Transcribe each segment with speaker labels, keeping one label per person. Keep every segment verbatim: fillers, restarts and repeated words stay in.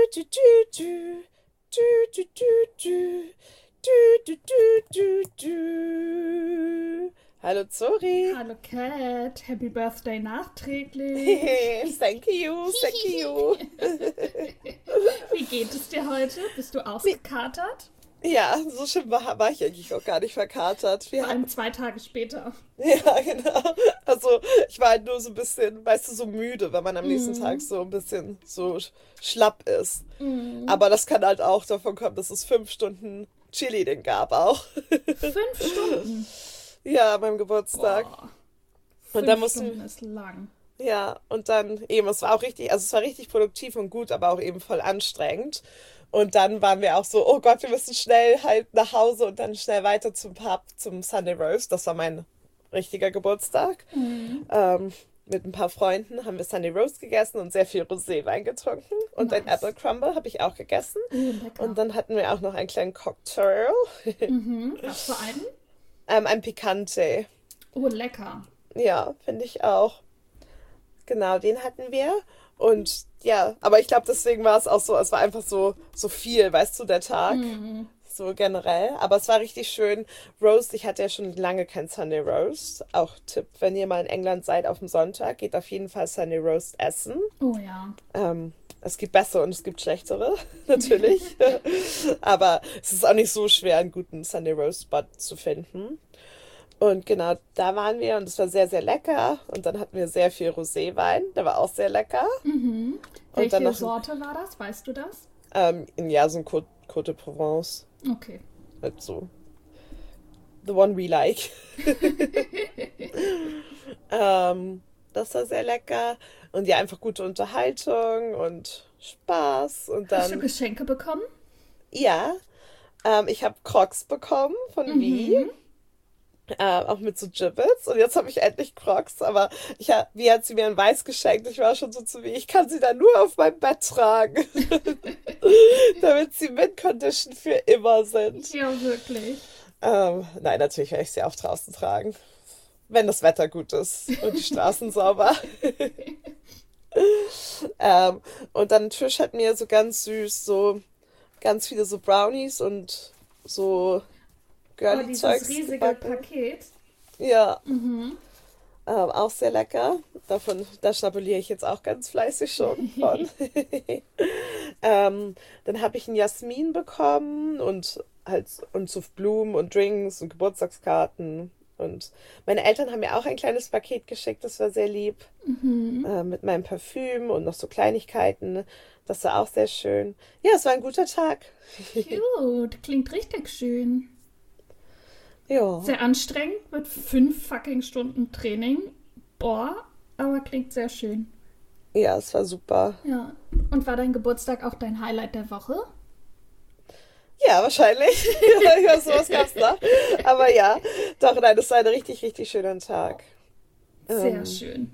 Speaker 1: du, du, du. Du, du, du, du. Du, du, du, du, du. Hallo Zori.
Speaker 2: Hallo Cat, Happy Birthday nachträglich.
Speaker 1: Thank you, thank you.
Speaker 2: Wie geht es dir heute? Bist du ausgekatert?
Speaker 1: Ja, so schlimm war, war ich eigentlich auch gar nicht verkatert. Wir
Speaker 2: Vor allem zwei Tage später.
Speaker 1: Ja, genau. Also ich war halt nur so ein bisschen, weißt du, so müde, wenn man am nächsten
Speaker 2: Mm.
Speaker 1: Tag so ein bisschen so sch- schlapp ist.
Speaker 2: Mm.
Speaker 1: Aber das kann halt auch davon kommen, dass es fünf Stunden Chili den gab auch.
Speaker 2: Fünf Stunden.
Speaker 1: Ja, beim Geburtstag.
Speaker 2: Boah.
Speaker 1: Und
Speaker 2: Fünf
Speaker 1: dann mussten
Speaker 2: Stunden ist lang.
Speaker 1: Ja, und dann eben, es war auch richtig, also es war richtig produktiv und gut, aber auch eben voll anstrengend. Und dann waren wir auch so, oh Gott, wir müssen schnell halt nach Hause und dann schnell weiter zum Pub, zum Sunday Roast. Das war mein richtiger Geburtstag.
Speaker 2: Mm.
Speaker 1: Ähm, mit ein paar Freunden haben wir Sunday Roast gegessen und sehr viel Roséwein getrunken. Und ein
Speaker 2: Nice.
Speaker 1: Apple Crumble habe ich auch gegessen.
Speaker 2: Oh, lecker.
Speaker 1: Und dann hatten wir auch noch einen kleinen Cocktail.
Speaker 2: Mhm. Was für einen?
Speaker 1: Ähm, ein Picante.
Speaker 2: Oh, lecker.
Speaker 1: Ja, finde ich auch. Genau, den hatten wir. Und ja, aber ich glaube, deswegen war es auch so, es war einfach so, so viel, weißt du, der Tag.
Speaker 2: Mhm.
Speaker 1: So generell. Aber es war richtig schön. Roast, ich hatte ja schon lange kein Sunday Roast. Auch Tipp, wenn ihr mal in England seid auf dem Sonntag, geht auf jeden Fall Sunday Roast essen.
Speaker 2: Oh ja.
Speaker 1: Ähm, es gibt bessere und es gibt schlechtere, natürlich. Aber es ist auch nicht so schwer, einen guten Sunday Roast Spot zu finden. Und genau, da waren wir und es war sehr, sehr lecker. Und dann hatten wir sehr viel Roséwein, der war auch sehr lecker.
Speaker 2: Mhm.
Speaker 1: Und dann
Speaker 2: Welche
Speaker 1: noch,
Speaker 2: Sorte war das? Weißt du das?
Speaker 1: ähm, ja, so ein Côte, Côte de Provence.
Speaker 2: Okay.
Speaker 1: Halt so, the one we like. Ähm, das war sehr lecker. Und ja, einfach gute Unterhaltung und Spaß. Und
Speaker 2: Hast du
Speaker 1: dann,
Speaker 2: Geschenke bekommen?
Speaker 1: ja, ähm, ich habe Crocs bekommen von Wie.
Speaker 2: Mhm.
Speaker 1: Äh, auch mit so Gibbets. Und jetzt habe ich endlich Crocs. Aber ich hab, Wie hat sie mir in Weiß geschenkt. Ich war schon so zu Wie, ich kann sie dann nur auf meinem Bett tragen. Damit sie Mint-Condition für immer sind.
Speaker 2: Ja, wirklich.
Speaker 1: Ähm, nein, natürlich werde ich sie auch draußen tragen. Wenn das Wetter gut ist und die Straßen sauber. Ähm, und dann Trish hat mir so ganz süß so ganz viele so Brownies und so
Speaker 2: Oh, dieses
Speaker 1: Girly-Zeugs
Speaker 2: riesige
Speaker 1: gebacken.
Speaker 2: Paket.
Speaker 1: Ja,
Speaker 2: Mhm.
Speaker 1: ähm, auch sehr lecker. Davon, da schnabuliere ich jetzt auch ganz fleißig schon von. ähm, Dann habe ich einen Jasmin bekommen und halt und so Blumen und Drinks und Geburtstagskarten. Und meine Eltern haben mir auch ein kleines Paket geschickt, das war sehr lieb.
Speaker 2: Mhm.
Speaker 1: Äh, mit meinem Parfüm und noch so Kleinigkeiten. Das war auch sehr schön. Ja, es war ein guter Tag.
Speaker 2: Cute, klingt richtig schön.
Speaker 1: Ja,
Speaker 2: Sehr anstrengend mit fünf fucking Stunden Training. Boah, aber klingt sehr schön.
Speaker 1: ja, es war super.
Speaker 2: Ja. Und war dein Geburtstag auch dein Highlight der Woche?
Speaker 1: Ja, wahrscheinlich. Ja, sowas gab's noch. Aber ja, doch, nein, das war ein richtig, richtig schöner Tag.
Speaker 2: Sehr
Speaker 1: Ähm,
Speaker 2: schön.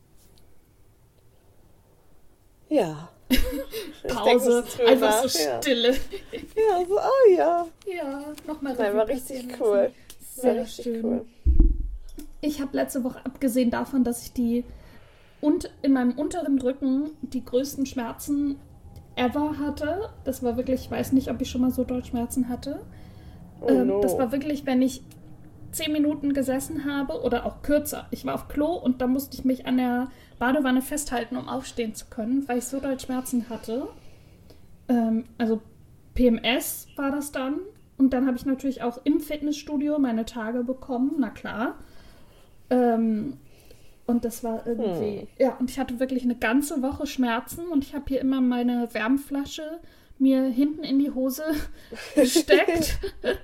Speaker 1: ja, ich denke ein
Speaker 2: Pause,
Speaker 1: bisschen drüber
Speaker 2: einfach
Speaker 1: nach.
Speaker 2: so
Speaker 1: Ja,
Speaker 2: Stille.
Speaker 1: ja, so, oh ja.
Speaker 2: Ja, nochmal
Speaker 1: Nein,
Speaker 2: Revue
Speaker 1: war
Speaker 2: passieren
Speaker 1: richtig
Speaker 2: lassen.
Speaker 1: cool. War
Speaker 2: Sehr
Speaker 1: richtig
Speaker 2: schön.
Speaker 1: cool.
Speaker 2: Ich habe letzte Woche, abgesehen davon, dass ich die und in meinem unteren Rücken die größten Schmerzen ever hatte. Das war wirklich, ich weiß nicht, ob ich schon mal so doll Schmerzen hatte.
Speaker 1: Oh
Speaker 2: Ähm, das
Speaker 1: no.
Speaker 2: war wirklich, wenn ich zehn Minuten gesessen habe oder auch kürzer. Ich war auf Klo und da musste ich mich an der Badewanne festhalten, um aufstehen zu können, weil ich so doll Schmerzen hatte. Ähm, also P M S war das dann. Und dann habe ich natürlich auch im Fitnessstudio meine Tage bekommen, na klar. Ähm, und das war irgendwie,
Speaker 1: Hm.
Speaker 2: ja, und ich hatte wirklich eine ganze Woche Schmerzen und ich habe hier immer meine Wärmflasche mir hinten in die Hose gesteckt.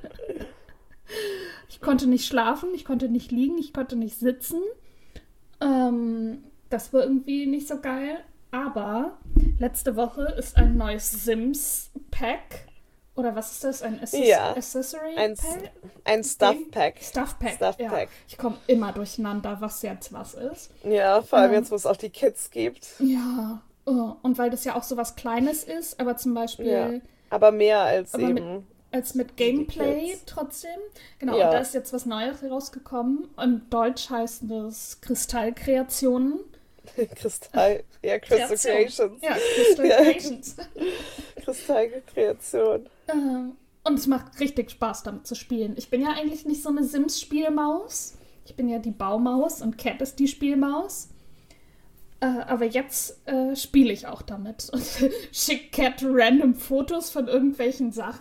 Speaker 2: Ich konnte nicht schlafen, ich konnte nicht liegen, ich konnte nicht sitzen. Ähm, das war irgendwie nicht so geil. Aber letzte Woche ist ein neues Sims-Pack. Oder was ist das? Ein Access
Speaker 1: Ja,
Speaker 2: Accessory
Speaker 1: ein, S-
Speaker 2: Pack?
Speaker 1: ein Stuff Pack.
Speaker 2: Stuff Pack.
Speaker 1: Stuff
Speaker 2: Ja,
Speaker 1: Pack.
Speaker 2: ich komme immer durcheinander, was jetzt was ist.
Speaker 1: Ja, vor allem
Speaker 2: Ähm,
Speaker 1: jetzt, wo es auch die Kids gibt.
Speaker 2: ja, oh, und weil das ja auch so was Kleines ist, aber zum
Speaker 1: Ja,
Speaker 2: Beispiel
Speaker 1: aber mehr als
Speaker 2: aber mit,
Speaker 1: eben
Speaker 2: als mit
Speaker 1: die
Speaker 2: Gameplay
Speaker 1: Kids.
Speaker 2: trotzdem. Genau, und da
Speaker 1: Ja,
Speaker 2: ist jetzt was Neues rausgekommen. Im Deutsch heißt es Kristallkreationen.
Speaker 1: Kristall, ja, Crystal
Speaker 2: Kreation.
Speaker 1: Creations.
Speaker 2: Ja, Crystal
Speaker 1: Ja.
Speaker 2: Creations.
Speaker 1: Kristallkreation.
Speaker 2: Ähm, und es macht richtig Spaß, damit zu spielen. Ich bin ja eigentlich nicht so eine Sims-Spielmaus. Ich bin ja die Baumaus und Cat ist die Spielmaus. Äh, aber jetzt äh, spiele ich auch damit und schicke Cat random Fotos von irgendwelchen Sachen.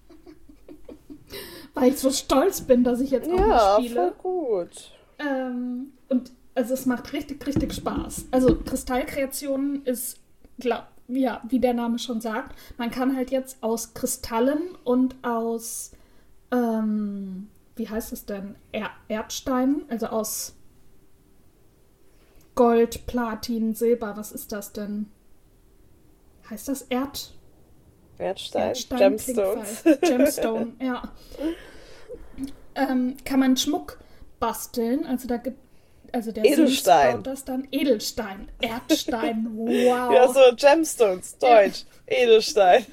Speaker 2: Weil ich so stolz bin, dass ich jetzt auch
Speaker 1: Ja,
Speaker 2: mal spiele.
Speaker 1: voll gut.
Speaker 2: Ähm, und also es macht richtig, richtig Spaß. Also Kristallkreationen ist, glaub, ja, wie der Name schon sagt, man kann halt jetzt aus Kristallen und aus, ähm, wie heißt es denn, er Erdstein, also aus Gold, Platin, Silber, was ist das denn? Heißt das Erd?
Speaker 1: Erdstein,
Speaker 2: Erdstein
Speaker 1: Gemstones.
Speaker 2: klingt falsch. Gemstone, ja. Ähm, kann man Schmuck basteln, also da gibt also der
Speaker 1: Edelstein.
Speaker 2: Sims baut das dann Edelstein, Erdstein, wow.
Speaker 1: Ja, so Gemstones, Deutsch, Edelstein.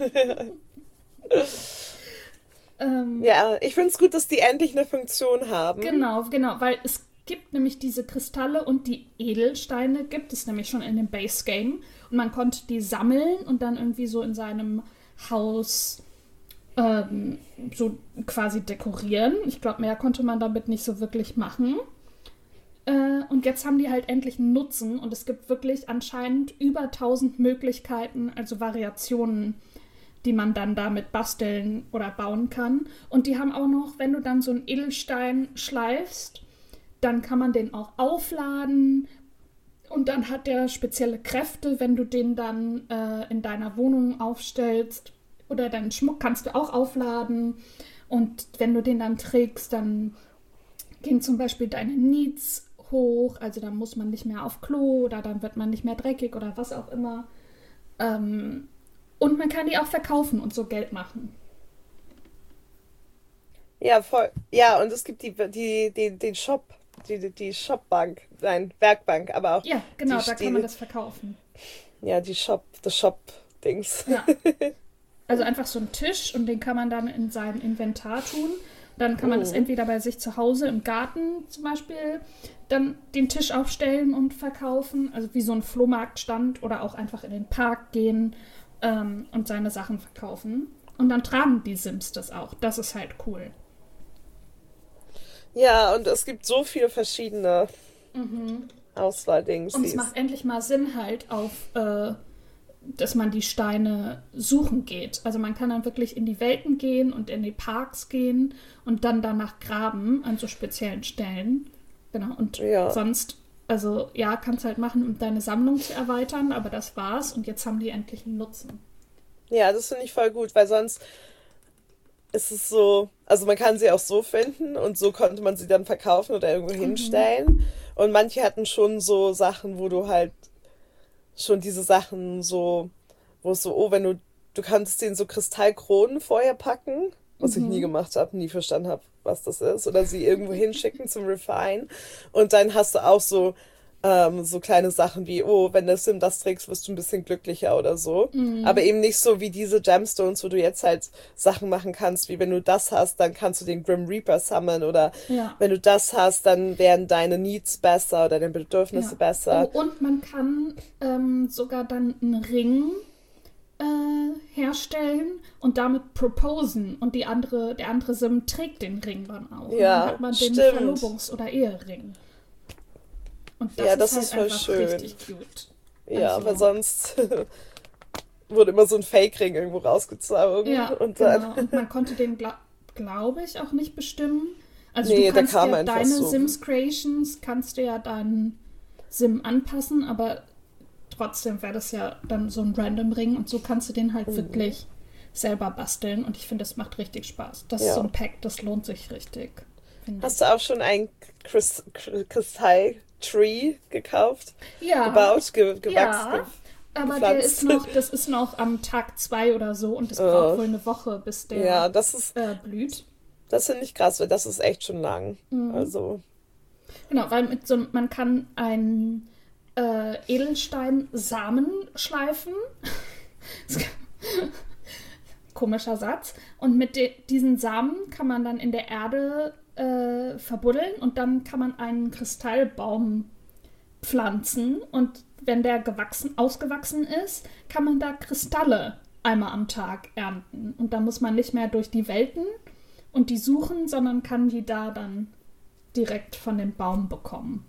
Speaker 2: Ähm,
Speaker 1: Ja, ich finde es gut, dass die endlich eine Funktion haben.
Speaker 2: Genau, genau, weil es gibt nämlich diese Kristalle und die Edelsteine gibt es nämlich schon in dem Base Game und man konnte die sammeln und dann irgendwie so in seinem Haus ähm, so quasi dekorieren. Ich glaube, mehr konnte man damit nicht so wirklich machen. Äh, und jetzt haben die halt endlich einen Nutzen und es gibt wirklich anscheinend über tausend Möglichkeiten, also Variationen, die man dann damit basteln oder bauen kann. Und die haben auch noch, wenn du dann so einen Edelstein schleifst, dann kann man den auch aufladen und dann hat der spezielle Kräfte, wenn du den dann äh, in deiner Wohnung aufstellst oder deinen Schmuck kannst du auch aufladen und wenn du den dann trägst, dann gehen zum Beispiel deine Needs hoch, also dann muss man nicht mehr auf Klo oder dann wird man nicht mehr dreckig oder was auch immer. Ähm, und man kann die auch verkaufen und so Geld machen.
Speaker 1: Ja, voll. Ja, und es gibt die, die, die, den Shop, die, die Shopbank, nein, Werkbank, aber auch
Speaker 2: Ja, genau,
Speaker 1: die,
Speaker 2: da
Speaker 1: die,
Speaker 2: kann man das verkaufen.
Speaker 1: Ja, die Shop, das Shop-Dings.
Speaker 2: Ja. Also einfach so ein Tisch und den kann man dann in sein Inventar tun. Dann kann man das
Speaker 1: Mhm.
Speaker 2: entweder bei sich zu Hause im Garten zum Beispiel dann den Tisch aufstellen und verkaufen, also wie so ein Flohmarktstand oder auch einfach in den Park gehen ähm, und seine Sachen verkaufen. Und dann tragen die Sims das auch. Das ist halt cool.
Speaker 1: Ja, und es gibt so viele verschiedene Auswahldings.
Speaker 2: Und es macht endlich mal Sinn halt auf, äh, dass man die Steine suchen geht. Also man kann dann wirklich in die Welten gehen und in die Parks gehen und dann danach graben an so speziellen Stellen. Genau, und
Speaker 1: Ja.
Speaker 2: sonst, also ja, kannst halt machen, um deine Sammlung zu erweitern, aber das war's und jetzt haben die endlich einen Nutzen.
Speaker 1: Ja, das finde ich voll gut, weil sonst ist es so, also man kann sie auch so finden und so konnte man sie dann verkaufen oder irgendwo hinstellen. Und manche hatten schon so Sachen, wo du halt schon diese Sachen so, wo es so, oh, wenn du, du kannst denen so Kristallkronen vorher packen, was ich nie gemacht habe, nie verstanden habe, was das ist, oder sie irgendwo hinschicken zum Refine. Und dann hast du auch so, ähm, so kleine Sachen wie, oh, wenn du Sim das trägst, wirst du ein bisschen glücklicher oder so. Aber eben nicht so wie diese Gemstones, wo du jetzt halt Sachen machen kannst, wie wenn du das hast, dann kannst du den Grim Reaper summonen oder
Speaker 2: Ja.
Speaker 1: wenn du das hast, dann werden deine Needs besser oder deine Bedürfnisse
Speaker 2: Ja.
Speaker 1: besser.
Speaker 2: Oh, und man kann ähm, sogar dann einen Ring äh, herstellen und damit proposen und die andere, der andere Sim trägt den Ring dann auch. Und
Speaker 1: Ja,
Speaker 2: dann hat man den
Speaker 1: stimmt.
Speaker 2: Verlobungs- oder Ehering. Und das
Speaker 1: Ja,
Speaker 2: ist
Speaker 1: das
Speaker 2: halt
Speaker 1: ist voll
Speaker 2: einfach
Speaker 1: schön.
Speaker 2: richtig cute.
Speaker 1: Ja,
Speaker 2: Also-
Speaker 1: weil sonst wurde immer so ein Fake-Ring irgendwo rausgezogen
Speaker 2: Ja,
Speaker 1: und dann,
Speaker 2: genau. Und man konnte den, gla glaube ich, auch nicht bestimmen. Also
Speaker 1: Nee,
Speaker 2: du
Speaker 1: der
Speaker 2: kannst
Speaker 1: kam
Speaker 2: ja
Speaker 1: einfach
Speaker 2: deine
Speaker 1: so.
Speaker 2: Sims Creations, kannst du ja deinen Sim anpassen, aber trotzdem wäre das ja dann so ein Random Ring und so kannst du den halt
Speaker 1: Mhm.
Speaker 2: wirklich selber basteln und ich finde, das macht richtig Spaß. Das
Speaker 1: Ja.
Speaker 2: ist so ein Pack, das lohnt sich richtig. finde
Speaker 1: Hast du auch schon ein Krist Kristall-Tree gekauft,
Speaker 2: ich. Ja,
Speaker 1: gebaut, ge gewachsen?
Speaker 2: ja, aber der
Speaker 1: gepflanzt?
Speaker 2: ist noch, das ist noch am Tag zwei oder so und es
Speaker 1: Oh.
Speaker 2: braucht wohl eine Woche, bis der
Speaker 1: Ja, das ist,
Speaker 2: äh, blüht.
Speaker 1: das finde ich krass, weil das ist echt schon lang.
Speaker 2: Mhm.
Speaker 1: Also,
Speaker 2: Genau, weil mit so, man kann einen äh, Edelstein-Samen schleifen. Komischer Satz. Und mit de diesen Samen kann man dann in der Erde äh, verbuddeln und dann kann man einen Kristallbaum pflanzen und wenn der gewachsen, ausgewachsen ist, kann man da Kristalle einmal am Tag ernten. Und da muss man nicht mehr durch die Welten und die suchen, sondern kann die da dann direkt von dem Baum bekommen.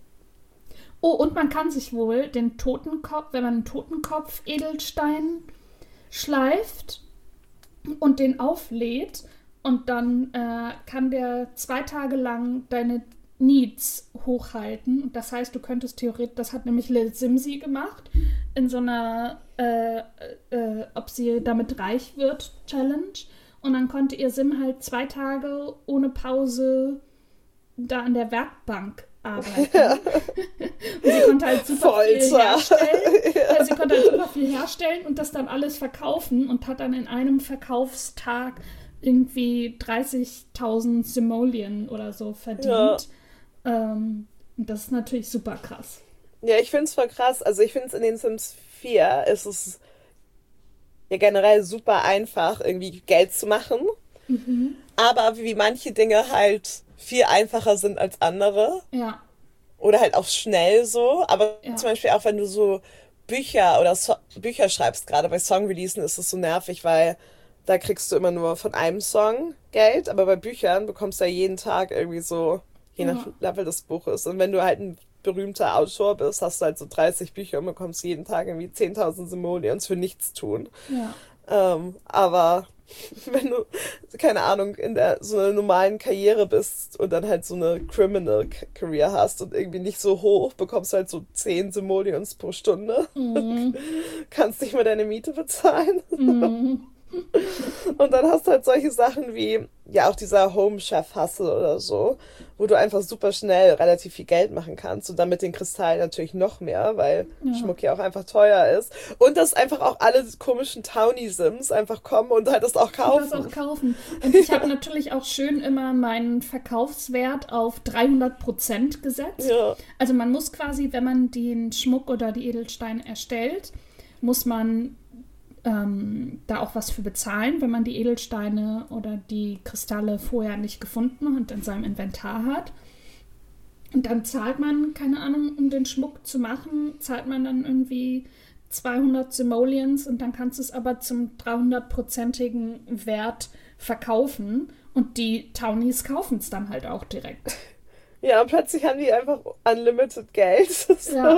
Speaker 2: Oh, und man kann sich wohl den Totenkopf, wenn man einen Totenkopf-Edelstein schleift und den auflädt und dann äh, kann der zwei Tage lang deine Needs hochhalten. Und das heißt, du könntest theoretisch, das hat nämlich Lil Simsi gemacht, in so einer äh, äh, ob sie damit reich wird Challenge. Und dann konnte ihr Sim halt zwei Tage ohne Pause da an der Werkbank arbeiten. Und sie konnte halt super
Speaker 1: Folter.
Speaker 2: viel herstellen.
Speaker 1: Ja.
Speaker 2: Ja, sie konnte halt super viel herstellen und das dann alles verkaufen und hat dann in einem Verkaufstag irgendwie dreißigtausend Simoleon oder so verdient. Ja. Ähm, und das ist natürlich super krass.
Speaker 1: Ja, ich finde es voll krass. Also ich finde es in den Sims vier ist es ja generell super einfach, irgendwie Geld zu machen.
Speaker 2: Mhm.
Speaker 1: Aber wie manche Dinge halt viel einfacher sind als andere.
Speaker 2: Ja.
Speaker 1: Oder halt auch schnell so. Aber
Speaker 2: Ja.
Speaker 1: zum Beispiel auch wenn du so Bücher oder so Bücher schreibst, gerade bei Songreleasen ist es so nervig, weil da kriegst du immer nur von einem Song Geld. Aber bei Büchern bekommst du ja jeden Tag irgendwie so, je nach
Speaker 2: Ja.
Speaker 1: Level des Buches. Und wenn du halt ein berühmter Autor bist, hast du halt so dreißig Bücher und bekommst jeden Tag irgendwie zehntausend Simoleons für nichts tun.
Speaker 2: Ja.
Speaker 1: Ähm, aber wenn du, keine Ahnung, in der so einer normalen Karriere bist und dann halt so eine Criminal Career hast und irgendwie nicht so hoch, bekommst du halt so zehn Simoleons pro Stunde.
Speaker 2: Mhm.
Speaker 1: Kannst nicht mehr deine Miete bezahlen.
Speaker 2: Mhm.
Speaker 1: Und dann hast du halt solche Sachen wie, ja, auch dieser Home-Chef-Hustle oder so, wo du einfach super schnell relativ viel Geld machen kannst und dann mit den Kristallen natürlich noch mehr, weil
Speaker 2: Ja.
Speaker 1: Schmuck ja auch einfach teuer ist. Und dass einfach auch alle komischen Townie-Sims einfach kommen und halt das auch kaufen.
Speaker 2: Das auch kaufen. Und ich habe natürlich auch schön immer meinen Verkaufswert auf dreihundert Prozent gesetzt.
Speaker 1: Ja.
Speaker 2: Also man muss quasi, wenn man den Schmuck oder die Edelsteine erstellt, muss man ähm, da auch was für bezahlen, wenn man die Edelsteine oder die Kristalle vorher nicht gefunden und in seinem Inventar hat. Und dann zahlt man, keine Ahnung, um den Schmuck zu machen, zahlt man dann irgendwie zweihundert Simoleons und dann kannst du es aber zum dreihundert-prozentigen Wert verkaufen und die Townies kaufen es dann halt auch direkt.
Speaker 1: Ja, und plötzlich haben die einfach unlimited Geld. So.
Speaker 2: Ja.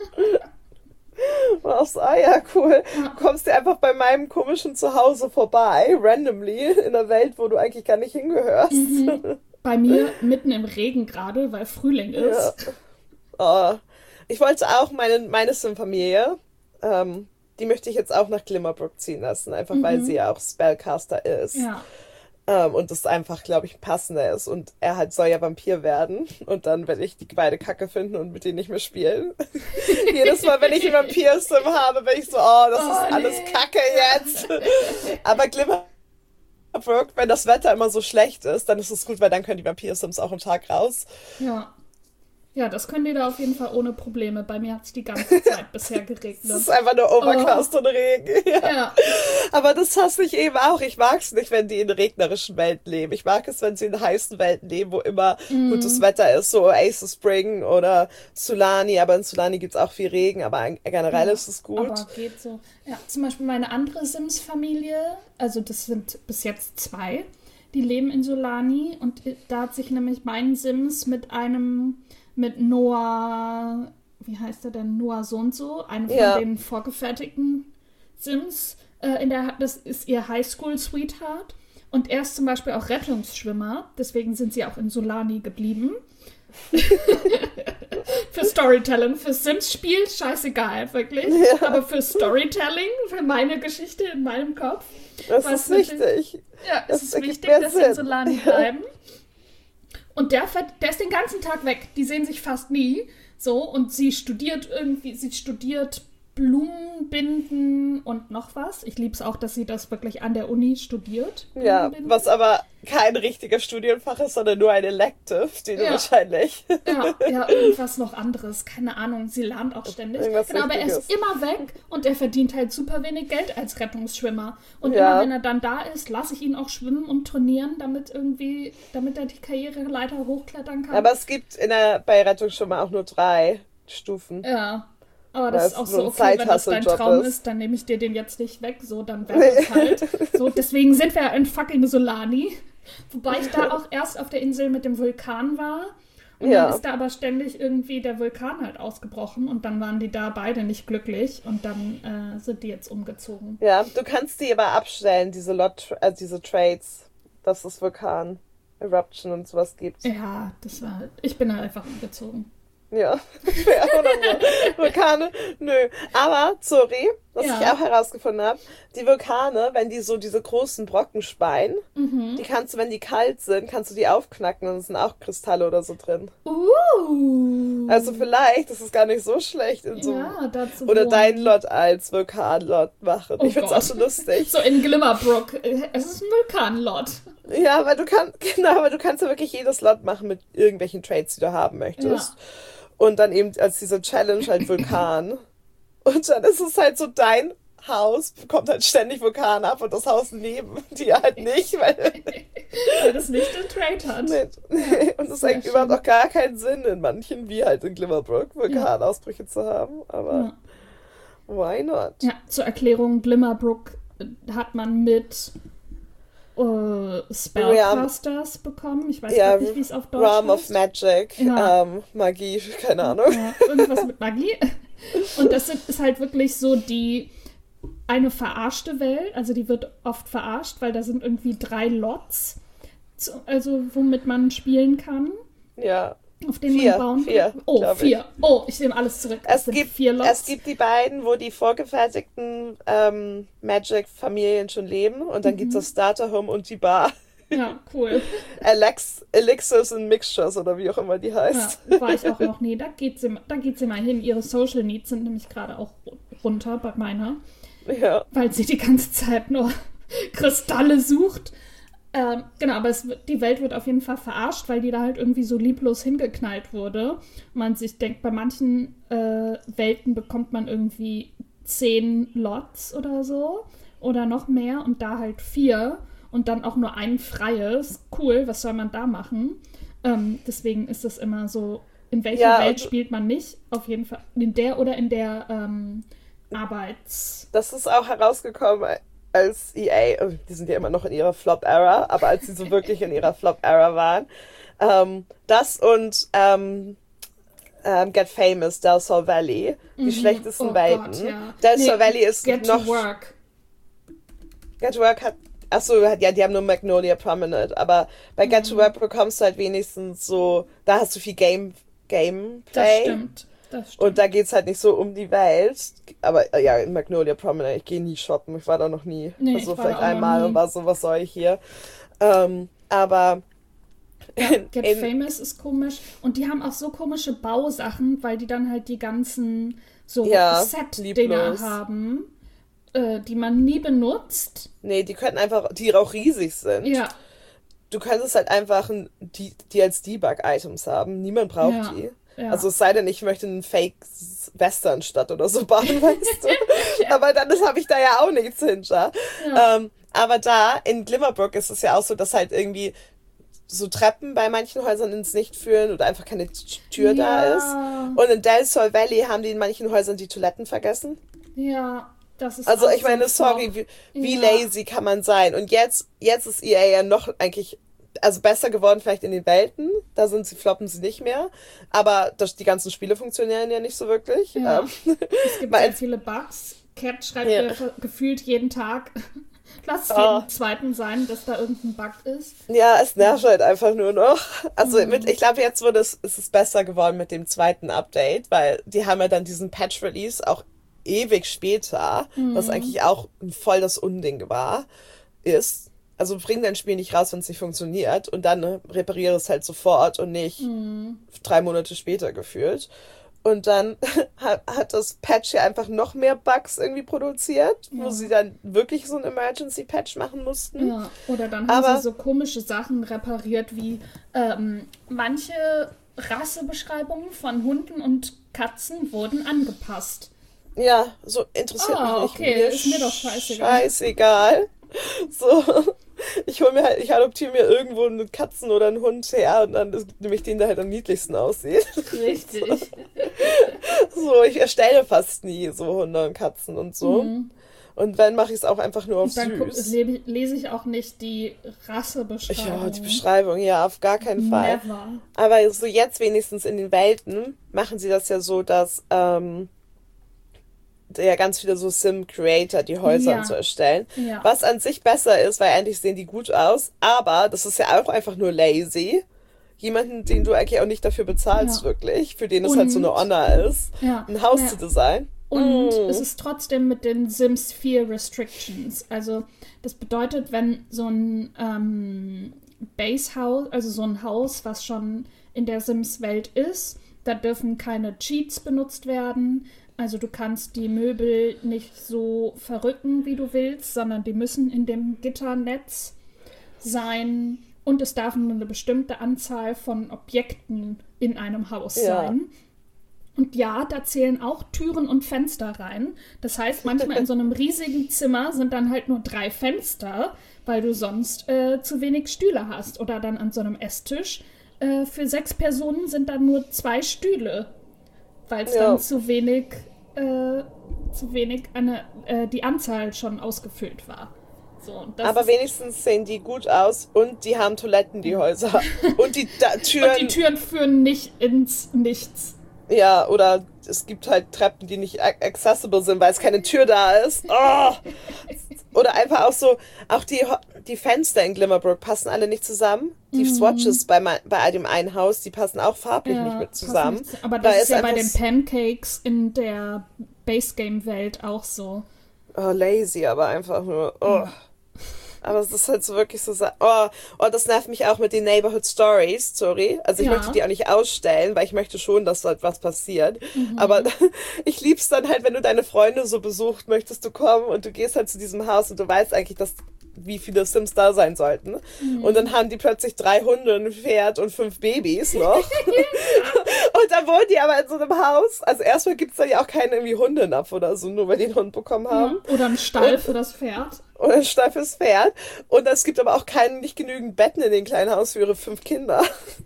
Speaker 1: Und auch so, ah ja, cool. Du kommst dir einfach bei meinem komischen Zuhause vorbei, randomly, in einer Welt, wo du eigentlich gar nicht hingehörst.
Speaker 2: Mhm. Bei mir mitten im Regen gerade, weil Frühling ist.
Speaker 1: Ja. Oh. Ich wollte auch meine, meine Sim-Familie, ähm, die möchte ich jetzt auch nach Glimmerbrook ziehen lassen, einfach weil
Speaker 2: Mhm.
Speaker 1: sie ja auch Spellcaster ist.
Speaker 2: Ja.
Speaker 1: Ähm, und das einfach, glaube ich, passender ist. Und er halt soll ja Vampir werden. Und dann werde ich die beide Kacke finden und mit denen nicht mehr spielen. Jedes Mal, wenn ich einen Vampir-Sim habe, bin ich so, oh, das
Speaker 2: Oh,
Speaker 1: ist alles
Speaker 2: nee.
Speaker 1: Kacke jetzt. Aber Glimmerbrook, wenn das Wetter immer so schlecht ist, dann ist es gut, weil dann können die Vampir-Sims auch am Tag raus.
Speaker 2: Ja. Ja, das können die da auf jeden Fall ohne Probleme. Bei mir hat es die ganze Zeit bisher
Speaker 1: Das
Speaker 2: geregnet.
Speaker 1: ist einfach nur Overcast und Regen. Ja.
Speaker 2: Ja.
Speaker 1: Aber das hasse ich eben auch. Ich mag es nicht, wenn die in regnerischen Welten leben. Ich mag es, wenn sie in heißen Welten leben, wo immer
Speaker 2: Mhm.
Speaker 1: gutes Wetter ist. So Ace of Spring oder Sulani. Aber in Sulani gibt es auch viel Regen. Aber generell
Speaker 2: Ja,
Speaker 1: ist es gut.
Speaker 2: Aber geht so. Ja, zum Beispiel meine andere Sims-Familie, also das sind bis jetzt zwei, die leben in Solani und da hat sich nämlich mein Sims mit einem, mit Noah, wie heißt er denn, Noah so und so, einem von
Speaker 1: Ja.
Speaker 2: den vorgefertigten Sims, äh, in der, das ist ihr Highschool-Sweetheart und er ist zum Beispiel auch Rettungsschwimmer, deswegen sind sie auch in Solani geblieben. Für Storytelling, für Sims-Spiel, scheißegal, wirklich.
Speaker 1: Ja.
Speaker 2: Aber für Storytelling, für meine Geschichte in meinem Kopf,
Speaker 1: Das
Speaker 2: was
Speaker 1: ist
Speaker 2: natürlich-
Speaker 1: wichtig.
Speaker 2: ja,
Speaker 1: Das
Speaker 2: es ist
Speaker 1: ergibt
Speaker 2: wichtig,
Speaker 1: mehr
Speaker 2: dass sie in
Speaker 1: Sinn.
Speaker 2: Solani bleiben. Und der, ver- der ist den ganzen Tag weg. Die sehen sich fast nie. So, und sie studiert irgendwie, sie studiert Blumenbinden und noch was. Ich liebe es auch, dass sie das wirklich an der Uni studiert.
Speaker 1: Ja,
Speaker 2: Blumenbinden.
Speaker 1: was aber kein richtiger Studienfach ist, sondern nur ein Elective, den du
Speaker 2: Ja.
Speaker 1: wahrscheinlich.
Speaker 2: Ja, ja, irgendwas noch anderes. Keine Ahnung. Sie lernt auch ständig.
Speaker 1: Irgendwas
Speaker 2: Genau, aber er ist
Speaker 1: Wichtiges.
Speaker 2: immer weg und er verdient halt super wenig Geld als Rettungsschwimmer. Und
Speaker 1: Ja.
Speaker 2: immer wenn er dann da ist, lasse ich ihn auch schwimmen und trainieren, damit irgendwie, damit er die Karriereleiter hochklettern kann.
Speaker 1: Aber es gibt in der, bei Rettungsschwimmer auch nur drei Stufen.
Speaker 2: Ja. Aber
Speaker 1: Weil
Speaker 2: das
Speaker 1: es
Speaker 2: ist auch
Speaker 1: so
Speaker 2: so,
Speaker 1: ein
Speaker 2: okay, wenn das dein
Speaker 1: Side-Hustle-Job
Speaker 2: Traum
Speaker 1: ist.
Speaker 2: ist, dann nehme ich dir den jetzt nicht weg, so, dann wäre das halt. So, deswegen sind wir in fucking Solani. Wobei ich da auch erst auf der Insel mit dem Vulkan war. Und
Speaker 1: Ja.
Speaker 2: dann ist da aber ständig irgendwie der Vulkan halt ausgebrochen und dann waren die da beide nicht glücklich und dann äh, sind die jetzt umgezogen.
Speaker 1: Ja, du kannst die aber abstellen, diese Lot, also diese Trades, dass es Vulkan, Eruption und sowas gibt.
Speaker 2: Ja, das war halt, ich bin halt einfach umgezogen.
Speaker 1: Ja, ja oder so. Vulkane, nö. Aber, sorry, was
Speaker 2: Ja.
Speaker 1: ich auch herausgefunden habe, die Vulkane, wenn die so diese großen Brocken speien,
Speaker 2: Mhm.
Speaker 1: die kannst du, wenn die kalt sind, kannst du die aufknacken und es sind auch Kristalle oder so drin.
Speaker 2: Uh.
Speaker 1: Also vielleicht ist es gar nicht so schlecht in so
Speaker 2: Ja, dazu
Speaker 1: oder
Speaker 2: wohnen.
Speaker 1: dein Lot als Vulkanlot machen.
Speaker 2: Oh
Speaker 1: Ich find's
Speaker 2: Gott.
Speaker 1: auch so lustig.
Speaker 2: So in Glimmerbrook. Es ist ein Vulkanlot.
Speaker 1: Ja, weil du kannst, genau, weil du kannst ja wirklich jedes Lot machen mit irgendwelchen Trades, die du haben möchtest. Und dann eben als diese Challenge halt Vulkan. Und dann ist es halt so, dein Haus bekommt halt ständig Vulkan ab und das Haus neben dir halt nicht, weil
Speaker 2: Weil das nicht den Trade hat.
Speaker 1: nicht. Und es
Speaker 2: Sehr
Speaker 1: ergibt überhaupt
Speaker 2: schön.
Speaker 1: auch gar keinen Sinn in manchen, wie halt in Glimmerbrook, Vulkanausbrüche zu haben. Aber
Speaker 2: Ja.
Speaker 1: why not?
Speaker 2: Ja, zur Erklärung, Glimmerbrook hat man mit äh, Spellcasters bekommen. Ich weiß
Speaker 1: Ja,
Speaker 2: grad nicht, wie es auf Deutsch
Speaker 1: Realm of
Speaker 2: heißt.
Speaker 1: Magic,
Speaker 2: Ja.
Speaker 1: ähm, Magie, keine Ahnung.
Speaker 2: Ja, irgendwas mit Magie. Und das sind, ist halt wirklich so die eine verarschte Welt. Also die wird oft verarscht, weil da sind irgendwie drei Lots, zu, also womit man spielen kann,
Speaker 1: Ja.
Speaker 2: auf denen
Speaker 1: Vier,
Speaker 2: man bauen
Speaker 1: vier,
Speaker 2: kann. Oh,
Speaker 1: glaub ich.
Speaker 2: vier. Oh, ich nehme alles zurück.
Speaker 1: Es
Speaker 2: sind
Speaker 1: gibt,
Speaker 2: vier Lots.
Speaker 1: es gibt die beiden, wo die vorgefertigten ähm, Magic-Familien schon leben. Und dann
Speaker 2: Mhm.
Speaker 1: gibt es das Starter-Home und die Bar.
Speaker 2: Ja, cool.
Speaker 1: Alex, Elixirs and Mixtures oder wie auch immer die
Speaker 2: Ja,
Speaker 1: heißt.
Speaker 2: war ich auch noch nie. Da geht sie, da geht sie mal hin. Ihre Social Needs sind nämlich gerade auch runter bei meiner,
Speaker 1: Ja.
Speaker 2: weil sie die ganze Zeit nur Kristalle sucht. Ähm, genau, aber es, wird- die Welt wird auf jeden Fall verarscht, weil die da halt irgendwie so lieblos hingeknallt wurde. Man sich denkt, bei manchen äh, Welten bekommt man irgendwie zehn Lots oder so oder noch mehr und da halt vier und dann auch nur ein freies. Cool, was soll man da machen? Ähm, deswegen ist es immer so, in welcher
Speaker 1: Ja,
Speaker 2: Welt
Speaker 1: und-
Speaker 2: spielt man nicht? Auf jeden Fall in der oder in der ähm, Arbeits...
Speaker 1: Das ist auch herausgekommen, als E A, oh, die sind ja immer noch in ihrer Flop-Era, aber als sie so wirklich in ihrer Flop-Era waren, ähm, das und ähm, ähm, Get Famous, Del Sol Valley, die schlechtesten
Speaker 2: Oh
Speaker 1: Welten.
Speaker 2: Gott, ja.
Speaker 1: Del
Speaker 2: Nee,
Speaker 1: Sol Valley ist
Speaker 2: Get
Speaker 1: noch...
Speaker 2: to Work.
Speaker 1: Get to Work hat... Achso, ja, die haben nur Magnolia Promenade, aber bei Get
Speaker 2: Mhm.
Speaker 1: to Work bekommst du halt wenigstens so, da hast du viel Game,
Speaker 2: Das
Speaker 1: Gameplay.
Speaker 2: stimmt. Das stimmt.
Speaker 1: Und da geht's halt nicht so um die Welt. Aber äh, ja, in Magnolia Promenade, ich gehe nie shoppen. Ich war da noch nie.
Speaker 2: Nee,
Speaker 1: also
Speaker 2: ich war
Speaker 1: vielleicht
Speaker 2: da auch noch
Speaker 1: einmal
Speaker 2: nie.
Speaker 1: und war so, was soll ich hier? Ähm, aber in,
Speaker 2: Get
Speaker 1: in,
Speaker 2: Famous ist komisch. Und die haben auch so komische Bausachen, weil die dann halt die ganzen so
Speaker 1: Ja,
Speaker 2: Set-Dinger
Speaker 1: lieblos.
Speaker 2: haben, äh, die man nie benutzt.
Speaker 1: nee, die könnten einfach, die auch riesig sind.
Speaker 2: Ja,
Speaker 1: Du könntest halt einfach ein, die, die als Debug-Items haben. Niemand braucht
Speaker 2: Ja,
Speaker 1: die.
Speaker 2: ja.
Speaker 1: Also es sei denn, ich möchte einen Fake-Western-Stadt oder so bauen, weißt du. Aber dann habe ich da ja auch nichts hinter.
Speaker 2: Ja.
Speaker 1: Ähm, aber da in Glimmerbrook ist es ja auch so, dass halt irgendwie so Treppen bei manchen Häusern ins Nicht führen oder einfach keine T- Tür da
Speaker 2: Ja.
Speaker 1: ist. Und in Del Sol Valley haben die in manchen Häusern die Toiletten vergessen.
Speaker 2: ja, das ist
Speaker 1: Also
Speaker 2: auch
Speaker 1: ich
Speaker 2: so ein
Speaker 1: meine, sorry,
Speaker 2: Flop.
Speaker 1: wie, wie
Speaker 2: Ja.
Speaker 1: lazy kann man sein? Und jetzt, jetzt ist E A ja noch eigentlich, also besser geworden vielleicht in den Welten. Da sind sie, floppen sie nicht mehr. Aber das, die ganzen Spiele funktionieren ja nicht so wirklich.
Speaker 2: Ja.
Speaker 1: Ähm,
Speaker 2: Es gibt
Speaker 1: Weil-
Speaker 2: sehr viele Bugs. Cat schreibt
Speaker 1: Ja.
Speaker 2: mir gefühlt jeden Tag. Lass es
Speaker 1: Oh.
Speaker 2: jeden zweiten sein, dass da irgendein Bug ist.
Speaker 1: ja, es nervt halt einfach nur noch. Also
Speaker 2: Mhm.
Speaker 1: mit, ich glaube, jetzt wurde es, ist es besser geworden mit dem zweiten Update, weil die haben ja dann diesen Patch-Release auch ewig später, was eigentlich auch voll das Unding war, ist. Also bring dein Spiel nicht raus, wenn es nicht funktioniert und dann ne, repariere es halt sofort und nicht
Speaker 2: Mhm.
Speaker 1: drei Monate später gefühlt. Und dann hat, hat das Patch ja einfach noch mehr Bugs irgendwie produziert, wo
Speaker 2: Ja.
Speaker 1: sie dann wirklich so ein Emergency-Patch machen mussten.
Speaker 2: Ja, oder dann haben
Speaker 1: Aber-
Speaker 2: sie so komische Sachen repariert, wie ähm, manche Rassebeschreibungen von Hunden und Katzen wurden angepasst.
Speaker 1: Ja, so interessiert
Speaker 2: Ah,
Speaker 1: mich nicht.
Speaker 2: okay, ist mir doch scheißegal.
Speaker 1: Scheißegal. So, ich hole mir halt, ich adoptiere mir irgendwo einen Katzen oder einen Hund her und dann ist- nehme ich den, der halt am niedlichsten aussieht.
Speaker 2: Richtig.
Speaker 1: So, ich erstelle fast nie so Hunde und Katzen und so.
Speaker 2: Mhm.
Speaker 1: Und wenn, mache ich es auch einfach nur auf
Speaker 2: Und dann guck,
Speaker 1: süß.
Speaker 2: lebe- lese ich auch nicht die Rassebeschreibung.
Speaker 1: Ja, die Beschreibung, ja, auf gar keinen Fall.
Speaker 2: Never.
Speaker 1: Aber so jetzt wenigstens in den Welten machen sie das ja so, dass ähm, ja ganz viele so Sim-Creator die Häuser
Speaker 2: Ja.
Speaker 1: und so erstellen.
Speaker 2: Ja.
Speaker 1: Was an sich besser ist, weil eigentlich sehen die gut aus. Aber das ist ja auch einfach nur lazy. Jemanden, den du eigentlich auch nicht dafür bezahlst,
Speaker 2: Ja.
Speaker 1: wirklich, für den es halt so eine
Speaker 2: Und-
Speaker 1: Honor ist,
Speaker 2: Ja.
Speaker 1: ein Haus
Speaker 2: Ja.
Speaker 1: zu designen.
Speaker 2: Und
Speaker 1: Mm.
Speaker 2: es ist trotzdem mit den Sims vier Restrictions. Also das bedeutet, wenn so ein ähm, Base-Haus, also so ein Haus, was schon in der Sims-Welt ist, da dürfen keine Cheats benutzt werden. Also du kannst die Möbel nicht so verrücken, wie du willst, sondern die müssen in dem Gitternetz sein. Und es darf nur eine bestimmte Anzahl von Objekten in einem Haus
Speaker 1: Ja.
Speaker 2: sein. Und ja, da zählen auch Türen und Fenster rein. Das heißt, manchmal in so einem riesigen Zimmer sind dann halt nur drei Fenster, weil du sonst äh, zu wenig Stühle hast. Oder dann an so einem Esstisch äh, für sechs Personen sind dann nur zwei Stühle, weil es
Speaker 1: Ja.
Speaker 2: dann zu wenig, äh, zu wenig eine, äh, die Anzahl schon ausgefüllt war. So, und das
Speaker 1: Aber
Speaker 2: ist,
Speaker 1: wenigstens sehen die gut aus und die haben Toiletten, die Häuser. Und die da Türen.
Speaker 2: und die Türen führen nicht ins Nichts.
Speaker 1: Ja, oder es gibt halt Treppen, die nicht ac- accessible sind, weil es keine Tür da ist. Oh! Oder einfach auch so, auch die, Ho- die Fenster in Glimmerbrook passen alle nicht zusammen. Die Swatches bei, mein, bei dem einen Haus, die passen auch farblich nicht mit
Speaker 2: passt
Speaker 1: zusammen.
Speaker 2: nicht zu- Aber
Speaker 1: Da
Speaker 2: das ist ja bei
Speaker 1: einfach
Speaker 2: den
Speaker 1: s-
Speaker 2: Pancakes in der Base-Game-Welt auch so.
Speaker 1: Oh, lazy, aber einfach nur. Oh. Aber es ist halt so wirklich so. sa- Oh, oh, das nervt mich auch mit den Neighborhood Stories, sorry. Also ich
Speaker 2: Ja.
Speaker 1: möchte die auch nicht ausstellen, weil ich möchte schon, dass dort was passiert.
Speaker 2: Mhm.
Speaker 1: Aber ich lieb's dann halt, wenn du deine Freunde so besucht, möchtest du kommen und du gehst halt zu diesem Haus und du weißt eigentlich, dass wie viele Sims da sein sollten.
Speaker 2: Mhm.
Speaker 1: Und dann haben die plötzlich drei Hunde, ein Pferd und fünf Babys noch. Und dann wohnen die aber in so einem Haus. Also erstmal gibt's da ja auch keinen irgendwie Hundenapf oder so, nur weil die einen Hund bekommen haben.
Speaker 2: Oder ein Stall
Speaker 1: Und-
Speaker 2: für das Pferd.
Speaker 1: Oder ein steifes Pferd. Und es gibt aber auch keinen, nicht genügend Betten in den kleinen Haus für ihre fünf Kinder.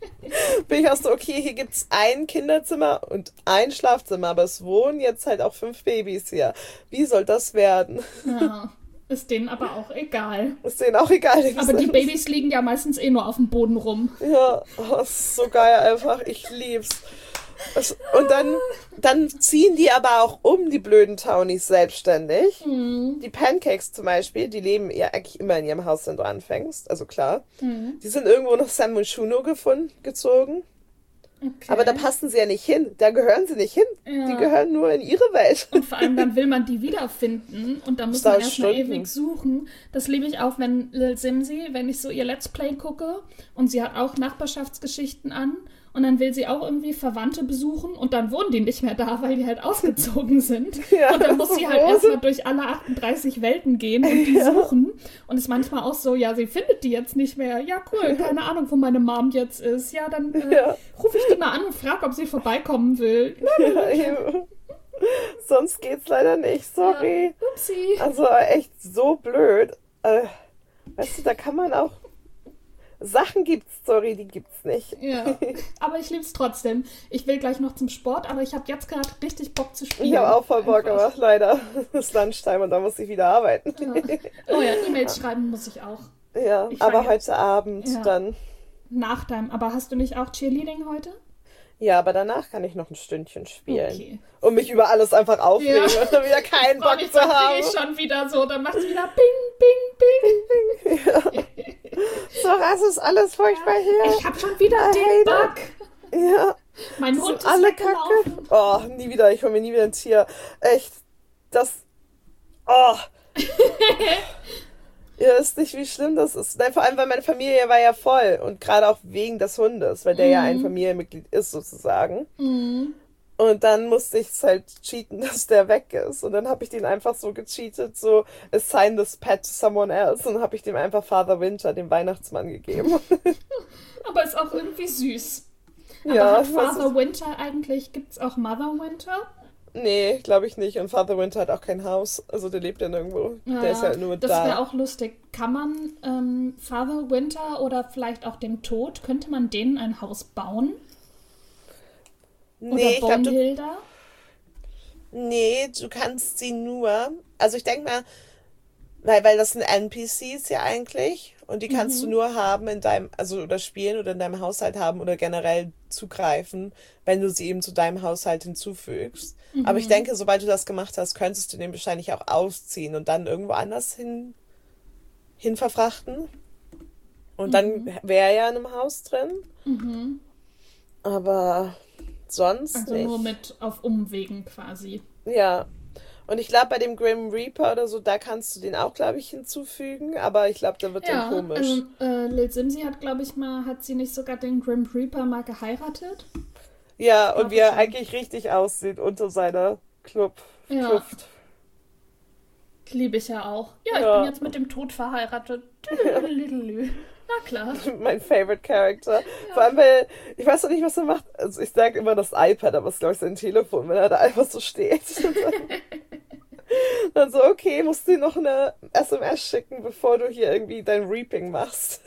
Speaker 1: Bin ich auch so, okay, hier gibt's ein Kinderzimmer und ein Schlafzimmer, aber es wohnen jetzt halt auch fünf Babys hier. Wie soll das werden?
Speaker 2: Ja, ist denen aber auch egal.
Speaker 1: Ist denen auch egal.
Speaker 2: Aber die Babys liegen ja meistens eh nur auf dem Boden rum.
Speaker 1: Ja, oh, das ist so geil einfach. Ich lieb's. Es- Und dann, dann ziehen die aber auch um, die blöden Townies, selbstständig.
Speaker 2: Mhm.
Speaker 1: Die Pancakes zum Beispiel, die leben ja eigentlich immer in ihrem Haus, wenn du anfängst. Also klar.
Speaker 2: Mhm.
Speaker 1: Die sind irgendwo nach San Myshuno gefunden, gezogen.
Speaker 2: Okay.
Speaker 1: Aber da passen sie ja nicht hin. Da gehören sie nicht hin.
Speaker 2: Ja.
Speaker 1: Die gehören nur in ihre Welt.
Speaker 2: Und vor allem dann will man die wiederfinden und da muss
Speaker 1: Das
Speaker 2: man
Speaker 1: dauert
Speaker 2: erstmal
Speaker 1: Stunden.
Speaker 2: ewig suchen. Das liebe ich auch, wenn Lil Simsi, wenn ich so ihr Let's Play gucke und sie hat auch Nachbarschaftsgeschichten an und dann will sie auch irgendwie Verwandte besuchen und dann wohnen die nicht mehr da, weil die halt ausgezogen sind.
Speaker 1: Ja,
Speaker 2: und dann muss sie halt
Speaker 1: wo
Speaker 2: erstmal
Speaker 1: sind-
Speaker 2: durch alle achtunddreißig Welten gehen und die suchen. Und ist manchmal auch so, ja, sie findet die jetzt nicht mehr. Ja, cool, keine Ahnung, wo meine Mom jetzt ist. Ja, dann äh,
Speaker 1: Ja.
Speaker 2: rufe ich die mal an und frage, ob sie vorbeikommen will.
Speaker 1: Ja, eben. Sonst geht's leider nicht. Sorry.
Speaker 2: Upsi.
Speaker 1: Also echt so blöd. Äh, weißt du, da kann man auch. Sachen gibt's, sorry, die gibt's nicht.
Speaker 2: Ja, aber ich liebe es trotzdem. Ich will gleich noch zum Sport, aber ich habe jetzt gerade richtig Bock zu spielen.
Speaker 1: Ich habe auch voll Bock,
Speaker 2: Einfach.
Speaker 1: aber leider ist Lunchtime und da muss ich wieder arbeiten.
Speaker 2: Ja. Oh ja, E-Mails schreiben muss ich auch.
Speaker 1: Ja,
Speaker 2: Ich fang
Speaker 1: aber
Speaker 2: jetzt-
Speaker 1: heute Abend
Speaker 2: Ja.
Speaker 1: dann.
Speaker 2: Nach deinem. Aber hast du nicht auch Cheerleading heute?
Speaker 1: Ja, aber danach kann ich noch ein Stündchen spielen.
Speaker 2: Okay.
Speaker 1: Und mich über alles einfach aufregen
Speaker 2: Ja.
Speaker 1: und dann wieder keinen
Speaker 2: Boah,
Speaker 1: Bock
Speaker 2: ich
Speaker 1: zu
Speaker 2: sag
Speaker 1: haben.
Speaker 2: eh schon wieder so, dann macht es wieder Bing, Bing, Bing.
Speaker 1: So, das ist alles furchtbar hier.
Speaker 2: Ich hab schon wieder
Speaker 1: I
Speaker 2: den
Speaker 1: hate
Speaker 2: Bug.
Speaker 1: Ja,
Speaker 2: Mein Hund ist
Speaker 1: alle
Speaker 2: weggelaufen.
Speaker 1: Kacke. Oh, nie wieder. Ich hole mir nie wieder ein Tier. Echt. Das. Oh. Ihr wisst nicht, wie schlimm das ist. Nein, vor allem, weil meine Familie war ja voll. Und gerade auch wegen des Hundes, weil der ja ein Familienmitglied ist, sozusagen.
Speaker 2: Mhm.
Speaker 1: Und dann musste ich es halt cheaten, dass der weg ist. Und dann habe ich den einfach so gecheatet, so assign this pet to someone else. Und dann habe ich dem einfach Father Winter, dem Weihnachtsmann, gegeben.
Speaker 2: Aber ist auch irgendwie süß. Aber
Speaker 1: Ja,
Speaker 2: hat
Speaker 1: was
Speaker 2: Father Winter eigentlich, gibt's auch Mother Winter?
Speaker 1: Nee, glaube ich nicht. Und Father Winter hat auch kein Haus. Also der lebt ja nirgendwo. Der ist halt nur
Speaker 2: das
Speaker 1: da.
Speaker 2: wäre auch lustig. Kann man ähm, Father Winter oder vielleicht auch dem Tod, könnte man denen ein Haus bauen? Oder
Speaker 1: Nee, ich glaube, du,
Speaker 2: Bonehilda?
Speaker 1: nee, du kannst sie nur, also ich denke mal, weil, weil das sind N P Cs ja eigentlich und die kannst du
Speaker 2: Mhm.
Speaker 1: nur haben in deinem, also oder spielen oder in deinem Haushalt haben oder generell zugreifen, wenn du sie eben zu deinem Haushalt hinzufügst. Aber ich
Speaker 2: Mhm.
Speaker 1: denke, sobald du das gemacht hast, könntest du den wahrscheinlich auch ausziehen und dann irgendwo anders hin, hin verfrachten. Und dann
Speaker 2: Mhm.
Speaker 1: wäre er ja in einem Haus drin.
Speaker 2: Mhm.
Speaker 1: Aber sonst
Speaker 2: Also nur
Speaker 1: nicht.
Speaker 2: mit auf Umwegen quasi.
Speaker 1: Ja. Und ich glaube, bei dem Grim Reaper oder so, da kannst du den auch, glaube ich, hinzufügen. Aber ich glaube, der wird dann
Speaker 2: Ja, also
Speaker 1: komisch.
Speaker 2: äh, Lil Simsi hat, glaube ich mal, hat sie nicht sogar den Grim Reaper mal geheiratet?
Speaker 1: Ja,
Speaker 2: Ich
Speaker 1: und wie
Speaker 2: glaube
Speaker 1: er
Speaker 2: schon.
Speaker 1: eigentlich richtig aussieht unter seiner Club
Speaker 2: Ja,
Speaker 1: Kluft.
Speaker 2: liebe ich ja auch. Ja, ich bin
Speaker 1: Ja,
Speaker 2: jetzt mit dem Tod verheiratet. Tüdelülülülü. Na klar.
Speaker 1: mein Favorite Character. Vor
Speaker 2: Ja.
Speaker 1: allem, weil ich weiß noch nicht, was er macht. Also ich sage immer das iPad, aber es ist, glaube ich, sein Telefon, wenn er da einfach so steht. Dann so, okay, musst du dir noch eine S M S schicken, bevor du hier irgendwie dein Reaping machst.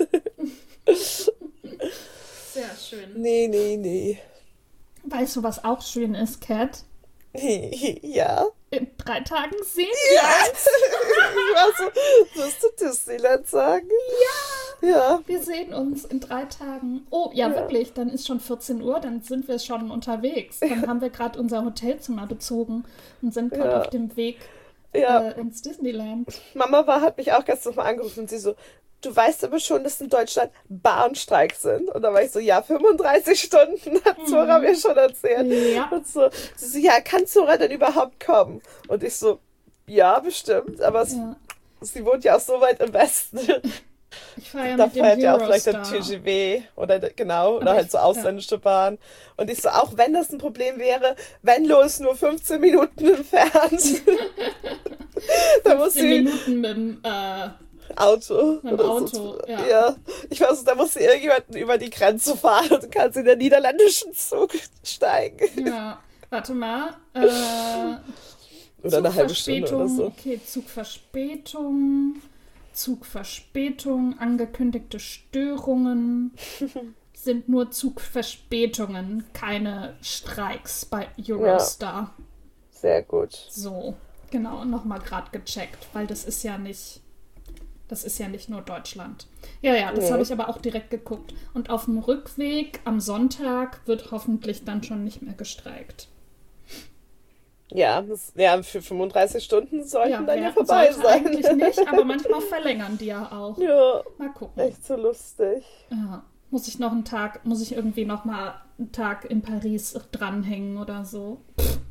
Speaker 2: Sehr schön.
Speaker 1: Nee, nee, nee.
Speaker 2: Weißt du, was auch schön ist, Cat?
Speaker 1: Ja.
Speaker 2: In drei Tagen sehen wir
Speaker 1: Ja.
Speaker 2: uns.
Speaker 1: Ich war so, wirst du Disneyland sagen? Ja.
Speaker 2: Wir sehen uns in drei Tagen. Oh, ja,
Speaker 1: Ja.
Speaker 2: wirklich. Dann ist schon vierzehn Uhr, dann sind wir schon unterwegs. Dann haben wir gerade unser Hotelzimmer bezogen und sind gerade auf
Speaker 1: Ja.
Speaker 2: dem Weg
Speaker 1: Ja.
Speaker 2: äh, ins Disneyland.
Speaker 1: Mama war, hat mich auch gestern mal angerufen und sie so, du weißt aber schon, dass in Deutschland Bahnstreiks sind. Und da war ich so, ja, fünfunddreißig Stunden hat Zora mir
Speaker 2: Mhm.
Speaker 1: schon erzählt.
Speaker 2: Ja.
Speaker 1: Und so, sie so, ja, kann Zora denn überhaupt kommen? Und ich so, ja, bestimmt. Aber es,
Speaker 2: Ja.
Speaker 1: sie wohnt ja auch so weit im Westen.
Speaker 2: Ich fahre ja
Speaker 1: Da
Speaker 2: mit dem
Speaker 1: fährt ja auch vielleicht der
Speaker 2: Eurostar.
Speaker 1: T G V oder de- genau, oder
Speaker 2: Aber ich,
Speaker 1: halt so
Speaker 2: ja.
Speaker 1: ausländische Bahn. Und ich so, auch wenn das ein Problem wäre, Venlo ist nur fünfzehn Minuten entfernt. Da muss
Speaker 2: fünfzehn
Speaker 1: sie
Speaker 2: Minuten mit dem, äh,
Speaker 1: Auto
Speaker 2: mit dem
Speaker 1: oder so.
Speaker 2: Auto, ja.
Speaker 1: Ja, ich weiß, da muss sie irgendjemanden über die Grenze fahren und kann sie in den niederländischen Zug steigen.
Speaker 2: Ja. Warte mal. Äh,
Speaker 1: Oder eine halbe Stunde oder
Speaker 2: Zugverspätung.
Speaker 1: so.
Speaker 2: Okay, Zugverspätung. Zugverspätung. Angekündigte Störungen. Sind nur Zugverspätungen, keine Streiks bei
Speaker 1: Ja,
Speaker 2: Eurostar.
Speaker 1: sehr gut.
Speaker 2: So, genau, nochmal gerade gecheckt, weil das ist ja nicht, das ist ja nicht nur Deutschland. Ja, ja, das habe
Speaker 1: Nee.
Speaker 2: ich aber auch direkt geguckt. Und auf dem Rückweg am Sonntag wird hoffentlich dann schon nicht mehr gestreikt.
Speaker 1: Ja, das, ja, für fünfunddreißig Stunden sollten
Speaker 2: Ja,
Speaker 1: dann ja
Speaker 2: wer
Speaker 1: vorbei
Speaker 2: sollte
Speaker 1: sein.
Speaker 2: eigentlich nicht, aber manchmal verlängern die ja auch.
Speaker 1: Ja,
Speaker 2: Mal gucken.
Speaker 1: echt so lustig.
Speaker 2: Ja, muss ich noch einen Tag, muss ich irgendwie noch mal einen Tag in Paris dranhängen oder so.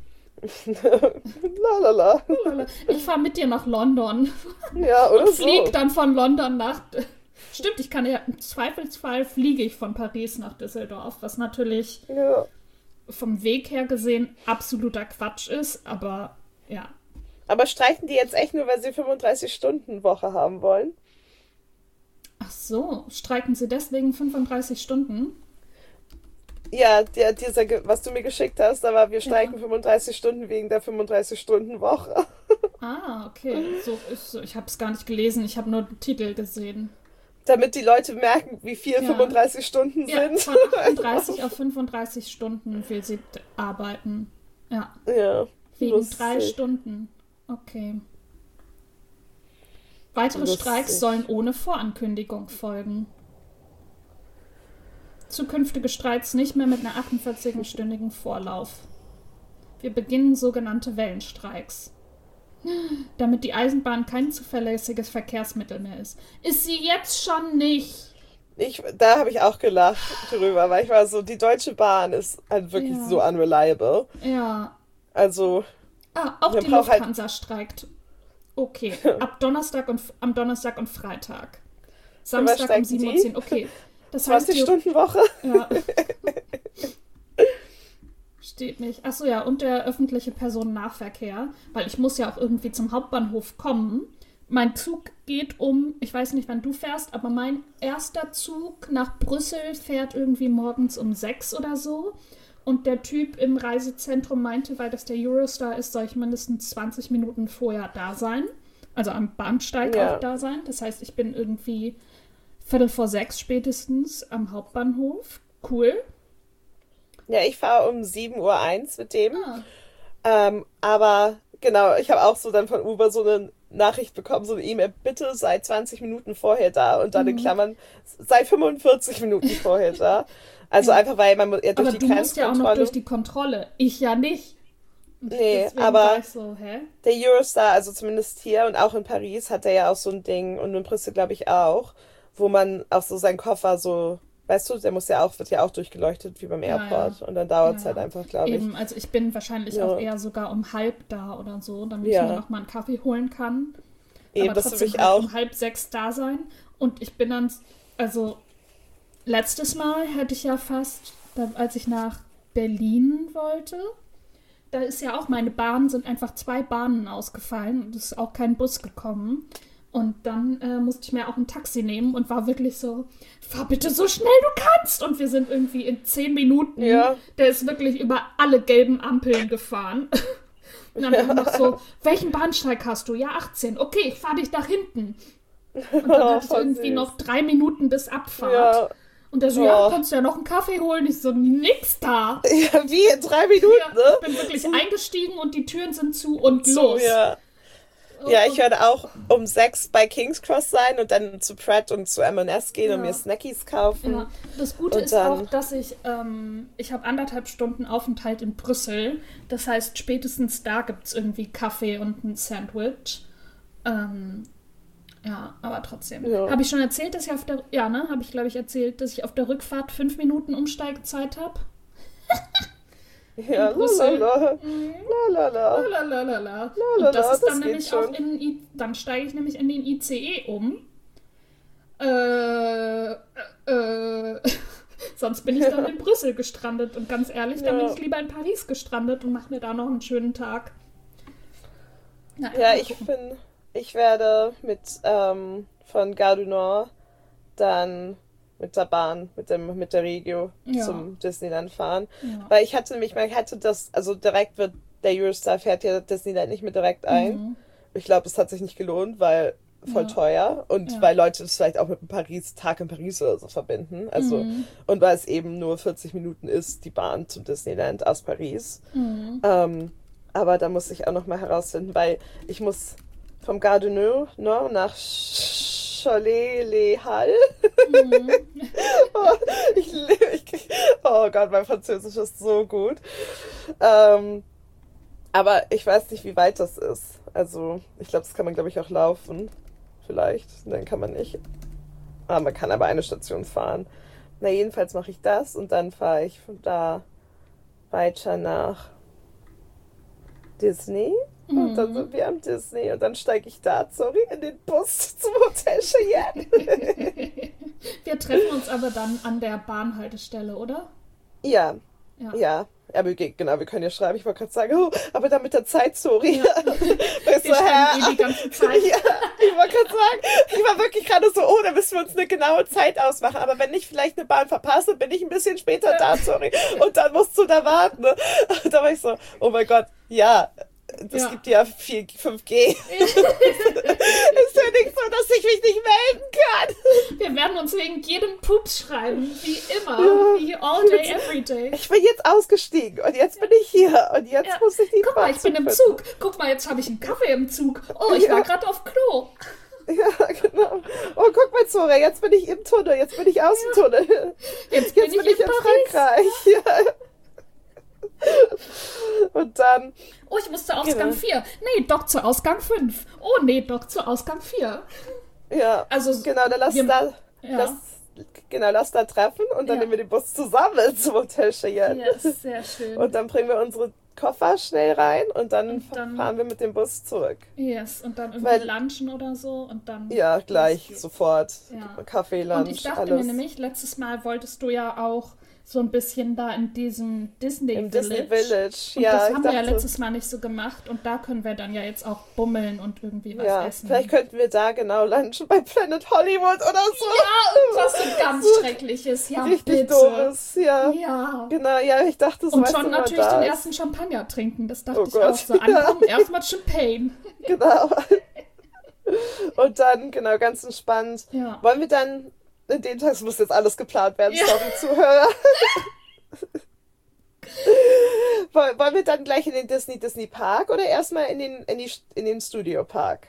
Speaker 1: La la la.
Speaker 2: Ich fahre mit dir nach London
Speaker 1: Ja,
Speaker 2: und
Speaker 1: oder
Speaker 2: flieg
Speaker 1: so.
Speaker 2: dann von London nach. Stimmt, ich kann ja im Zweifelsfall fliege ich von Paris nach Düsseldorf, was natürlich
Speaker 1: Ja.
Speaker 2: vom Weg her gesehen absoluter Quatsch ist, aber ja.
Speaker 1: Aber streiken die jetzt echt nur, weil sie fünfunddreißig Stunden Woche haben wollen?
Speaker 2: Ach so, streiken sie deswegen fünfunddreißig Stunden?
Speaker 1: Ja, der, dieser, ge- was du mir geschickt hast, da war, wir
Speaker 2: Ja.
Speaker 1: streiken fünfunddreißig Stunden wegen der fünfunddreißig Stunden Woche.
Speaker 2: Ah, okay. So ist, ich habe es gar nicht gelesen, ich habe nur den Titel gesehen.
Speaker 1: Damit die Leute merken, wie viel
Speaker 2: Ja.
Speaker 1: fünfunddreißig Stunden
Speaker 2: Ja,
Speaker 1: sind.
Speaker 2: von achtunddreißig auf fünfunddreißig Stunden will sie d- arbeiten. Ja,
Speaker 1: Ja,
Speaker 2: wegen drei
Speaker 1: lustig.
Speaker 2: Stunden. Okay. Weitere Streiks sollen
Speaker 1: Lustig.
Speaker 2: ohne Vorankündigung folgen. Zukünftige Streiks nicht mehr mit einer achtundvierzig-stündigen Vorlauf. Wir beginnen sogenannte Wellenstreiks. Damit die Eisenbahn kein zuverlässiges Verkehrsmittel mehr ist. Ist sie jetzt schon nicht?
Speaker 1: Ich, da habe ich auch gelacht drüber, weil ich war so, die Deutsche Bahn ist halt wirklich
Speaker 2: Ja.
Speaker 1: so unreliable.
Speaker 2: Ja.
Speaker 1: Also,
Speaker 2: Ah, auch
Speaker 1: man
Speaker 2: die
Speaker 1: braucht halt,
Speaker 2: Lufthansa streikt. Okay. Ab Donnerstag und am Donnerstag und Freitag.
Speaker 1: für was
Speaker 2: Samstag um
Speaker 1: streiken
Speaker 2: sieben Uhr
Speaker 1: die?
Speaker 2: zehn. Okay. Das heißt,
Speaker 1: zwanzig
Speaker 2: hier
Speaker 1: Stunden Woche?
Speaker 2: ja, steht nicht. Achso, ja, und der öffentliche Personennahverkehr, weil ich muss ja auch irgendwie zum Hauptbahnhof kommen. Mein Zug geht um, ich weiß nicht, wann du fährst, aber mein erster Zug nach Brüssel fährt irgendwie morgens um sechs oder so. Und der Typ im Reisezentrum meinte, weil das der Eurostar ist, soll ich mindestens zwanzig Minuten vorher da sein. Also am Bahnsteig auch
Speaker 1: Ja.
Speaker 2: da sein. Das heißt, ich bin irgendwie Viertel vor sechs spätestens am Hauptbahnhof. Cool.
Speaker 1: Ja, ich fahre um sieben Uhr eins mit dem.
Speaker 2: Ah.
Speaker 1: Ähm, aber genau, ich habe auch so dann von Uber so eine Nachricht bekommen, so eine E-Mail, bitte sei zwanzig Minuten vorher da und dann in
Speaker 2: Mhm.
Speaker 1: Klammern, sei fünfundvierzig Minuten vorher da. Also
Speaker 2: Ja.
Speaker 1: einfach, weil man mu- ja durch
Speaker 2: Aber
Speaker 1: die
Speaker 2: du musst ja auch noch
Speaker 1: Grenzkontrolle.
Speaker 2: durch die Kontrolle. Ich ja nicht. Und
Speaker 1: Nee,
Speaker 2: deswegen
Speaker 1: aber
Speaker 2: war ich so, hä?
Speaker 1: der Eurostar, also zumindest hier und auch in Paris, hat er ja auch so ein Ding und in Brüssel glaube ich auch, wo man auch so seinen Koffer so, weißt du, der muss ja auch, wird ja auch durchgeleuchtet wie beim
Speaker 2: Ja,
Speaker 1: Airport
Speaker 2: ja.
Speaker 1: und dann dauert es
Speaker 2: Ja,
Speaker 1: halt
Speaker 2: ja.
Speaker 1: einfach, glaube ich.
Speaker 2: Eben, also ich bin wahrscheinlich
Speaker 1: Ja,
Speaker 2: auch eher sogar um halb da oder so, damit ich mir
Speaker 1: ja,
Speaker 2: noch mal einen Kaffee holen kann.
Speaker 1: eben,
Speaker 2: Aber
Speaker 1: das will
Speaker 2: trotzdem
Speaker 1: ich
Speaker 2: halt
Speaker 1: auch.
Speaker 2: um halb sechs da sein. Und ich bin dann, also letztes Mal hätte ich ja fast, da, als ich nach Berlin wollte, da ist ja auch, meine Bahn, sind einfach zwei Bahnen ausgefallen und es ist auch kein Bus gekommen. Und dann äh, musste ich mir auch ein Taxi nehmen und war wirklich so, fahr bitte so schnell du kannst. Und wir sind irgendwie in zehn Minuten,
Speaker 1: Ja,
Speaker 2: der ist wirklich über alle gelben Ampeln gefahren. Und dann immer noch so, welchen Bahnsteig hast du? Ja, achtzehn. Okay, ich fahr dich nach hinten. Und dann
Speaker 1: oh,
Speaker 2: hatte ich
Speaker 1: voll
Speaker 2: irgendwie
Speaker 1: süß.
Speaker 2: noch drei Minuten bis Abfahrt.
Speaker 1: Ja,
Speaker 2: Und der so, ja,
Speaker 1: oh.
Speaker 2: kannst du ja noch einen Kaffee holen? Ich so, nix da.
Speaker 1: Ja, wie in drei
Speaker 2: Ja,
Speaker 1: Minuten, ne?
Speaker 2: ich bin wirklich eingestiegen und die Türen sind zu und
Speaker 1: Zu,
Speaker 2: los.
Speaker 1: ja. Ja, ich
Speaker 2: Und,
Speaker 1: werde auch um sechs bei King's Cross sein und dann zu Pret und zu M und S gehen und mir
Speaker 2: ja.
Speaker 1: Snackies kaufen.
Speaker 2: Ja, das Gute
Speaker 1: Und
Speaker 2: ist auch,
Speaker 1: dann,
Speaker 2: dass ich, ähm, ich habe anderthalb Stunden Aufenthalt in Brüssel. Das heißt, spätestens da gibt es irgendwie Kaffee und ein Sandwich. Ähm, ja, aber trotzdem.
Speaker 1: ja,
Speaker 2: Habe ich schon erzählt, dass ich auf der, ja, ne, habe ich glaube ich erzählt, dass ich auf der Rückfahrt fünf Minuten Umsteigezeit habe?
Speaker 1: ja,
Speaker 2: In Brüssel.
Speaker 1: lalala,
Speaker 2: Mhm.
Speaker 1: lalala,
Speaker 2: Lalalala. Und das
Speaker 1: lalala,
Speaker 2: ist dann
Speaker 1: das geht
Speaker 2: nämlich auch
Speaker 1: schon.
Speaker 2: in, I- dann steige ich nämlich in den I C E um. Äh, äh, äh, sonst bin ich dann in Brüssel gestrandet. Und ganz ehrlich, dann bin
Speaker 1: Ja,
Speaker 2: ich lieber in Paris gestrandet und mache mir da noch einen schönen Tag. Naja,
Speaker 1: ja,
Speaker 2: mal
Speaker 1: ich
Speaker 2: gucken.
Speaker 1: bin, ich werde mit ähm, von Gare du Nord dann mit der Bahn, mit dem, mit der Regio
Speaker 2: Ja,
Speaker 1: zum Disneyland fahren.
Speaker 2: ja.
Speaker 1: Weil ich hatte nämlich, man hatte das, also direkt wird, der Eurostar fährt ja Disneyland nicht mehr direkt ein.
Speaker 2: Mhm.
Speaker 1: Ich glaube, es hat sich nicht gelohnt, weil voll
Speaker 2: Ja,
Speaker 1: teuer und
Speaker 2: ja.
Speaker 1: weil Leute das vielleicht auch mit einem Paris, Tag in Paris oder so verbinden. Also,
Speaker 2: Mhm.
Speaker 1: und weil es eben nur vierzig Minuten ist, die Bahn zum Disneyland aus Paris.
Speaker 2: Mhm.
Speaker 1: Ähm, aber da muss ich auch noch mal herausfinden, weil ich muss vom Gare du Nord nach Cholet-les-Halles.
Speaker 2: Mhm.
Speaker 1: Oh, ich, liebe- ich, krieg- oh Gott, mein Französisch ist so gut. Ähm, aber ich weiß nicht, wie weit das ist. Also, ich glaube, das kann man, glaube ich, auch laufen. Vielleicht. Dann kann man nicht. Ah, man kann aber eine Station fahren. Na, jedenfalls mache ich das und dann fahre ich von da weiter nach Disney. Und dann
Speaker 2: Mhm.
Speaker 1: sind wir am Disney und dann steige ich da, sorry, in den Bus zum Hotel Cheyenne.
Speaker 2: Wir treffen uns aber dann an der Bahnhaltestelle, oder?
Speaker 1: Ja,
Speaker 2: Ja.
Speaker 1: ja. Aber wir, genau, wir können ja schreiben. Ich wollte gerade sagen, oh, aber dann mit der Zeit, sorry.
Speaker 2: Ja.
Speaker 1: Weißt
Speaker 2: Wir
Speaker 1: du,
Speaker 2: schreiben eh
Speaker 1: hä?
Speaker 2: die ganze Zeit.
Speaker 1: Ja, ich wollte gerade sagen, ich war wirklich gerade so, oh, da müssen wir uns eine genaue Zeit ausmachen. Aber wenn ich vielleicht eine Bahn verpasse, bin ich ein bisschen später da, sorry. Und dann musst du da warten. Ne? Und da war ich so, oh mein Gott, ja, es
Speaker 2: Ja.
Speaker 1: gibt ja vier, fünf G. Ist ja nicht so, dass ich mich nicht melden kann.
Speaker 2: Wir werden uns wegen jedem Pups schreiben, wie immer,
Speaker 1: Ja.
Speaker 2: wie all day, every day.
Speaker 1: Ich bin jetzt ausgestiegen und jetzt bin ich hier und jetzt
Speaker 2: Ja.
Speaker 1: muss ich die
Speaker 2: Guck mal,
Speaker 1: Bahn
Speaker 2: ich bin im
Speaker 1: finden.
Speaker 2: Zug. Guck mal, jetzt habe ich einen Kaffee im Zug. Oh, ich war
Speaker 1: Ja.
Speaker 2: gerade auf Klo.
Speaker 1: Ja, genau. Oh, guck mal, Zora, jetzt bin ich im Tunnel, jetzt bin ich aus dem Tunnel.
Speaker 2: Jetzt bin
Speaker 1: Jetzt
Speaker 2: ich
Speaker 1: bin ich
Speaker 2: in
Speaker 1: in
Speaker 2: Paris.
Speaker 1: Frankreich. Ja. Und dann,
Speaker 2: Oh, ich muss zu Ausgang
Speaker 1: genau,
Speaker 2: vier. Nee, doch zu Ausgang fünf. Oh, nee, doch zu Ausgang vier.
Speaker 1: ja,
Speaker 2: Also,
Speaker 1: genau, dann lass
Speaker 2: wir,
Speaker 1: da, lass,
Speaker 2: ja,
Speaker 1: genau, lass da treffen und dann
Speaker 2: ja.
Speaker 1: nehmen wir den Bus zusammen zum Hotel Cheyenne.
Speaker 2: Yes, sehr schön.
Speaker 1: Und dann bringen wir unsere Koffer schnell rein und dann
Speaker 2: Und dann,
Speaker 1: fahren wir mit dem Bus zurück.
Speaker 2: yes, und dann irgendwie
Speaker 1: Weil,
Speaker 2: lunchen oder so und dann
Speaker 1: ja,
Speaker 2: los
Speaker 1: gleich,
Speaker 2: geht's.
Speaker 1: sofort.
Speaker 2: Ja.
Speaker 1: Kaffee,
Speaker 2: Und ich
Speaker 1: Lunch,
Speaker 2: dachte mir
Speaker 1: alles.
Speaker 2: nämlich, letztes Mal wolltest du ja auch so ein bisschen da in diesem Disney
Speaker 1: Im Disney
Speaker 2: Village.
Speaker 1: Village,
Speaker 2: Und
Speaker 1: ja,
Speaker 2: das
Speaker 1: ich
Speaker 2: haben wir ja
Speaker 1: dachte,
Speaker 2: letztes Mal nicht so gemacht. Und da können wir dann ja jetzt auch bummeln und irgendwie was
Speaker 1: ja, vielleicht
Speaker 2: essen.
Speaker 1: könnten wir da genau lunchen bei Planet Hollywood oder so.
Speaker 2: Ja, irgendwas so ganz
Speaker 1: So
Speaker 2: Schreckliches. Ja,
Speaker 1: richtig
Speaker 2: bitte.
Speaker 1: doofes, ja.
Speaker 2: Ja.
Speaker 1: Genau, ja, ich dachte, so
Speaker 2: Und
Speaker 1: weißt du,
Speaker 2: schon
Speaker 1: wenn man
Speaker 2: natürlich
Speaker 1: da
Speaker 2: den
Speaker 1: ist.
Speaker 2: ersten Champagner trinken. Das dachte
Speaker 1: Oh
Speaker 2: ich auch
Speaker 1: Gott,
Speaker 2: so.
Speaker 1: ja,
Speaker 2: Ankommen, erstmal Champagne.
Speaker 1: genau. Und dann, genau, ganz entspannt.
Speaker 2: Ja.
Speaker 1: Wollen wir dann, in den Tag, es muss jetzt alles geplant werden,
Speaker 2: Ja.
Speaker 1: sorry, Zuhörer. Woll- Wollen wir dann gleich in den Disney Disney Park oder erstmal in den, in die, in den Studio Park?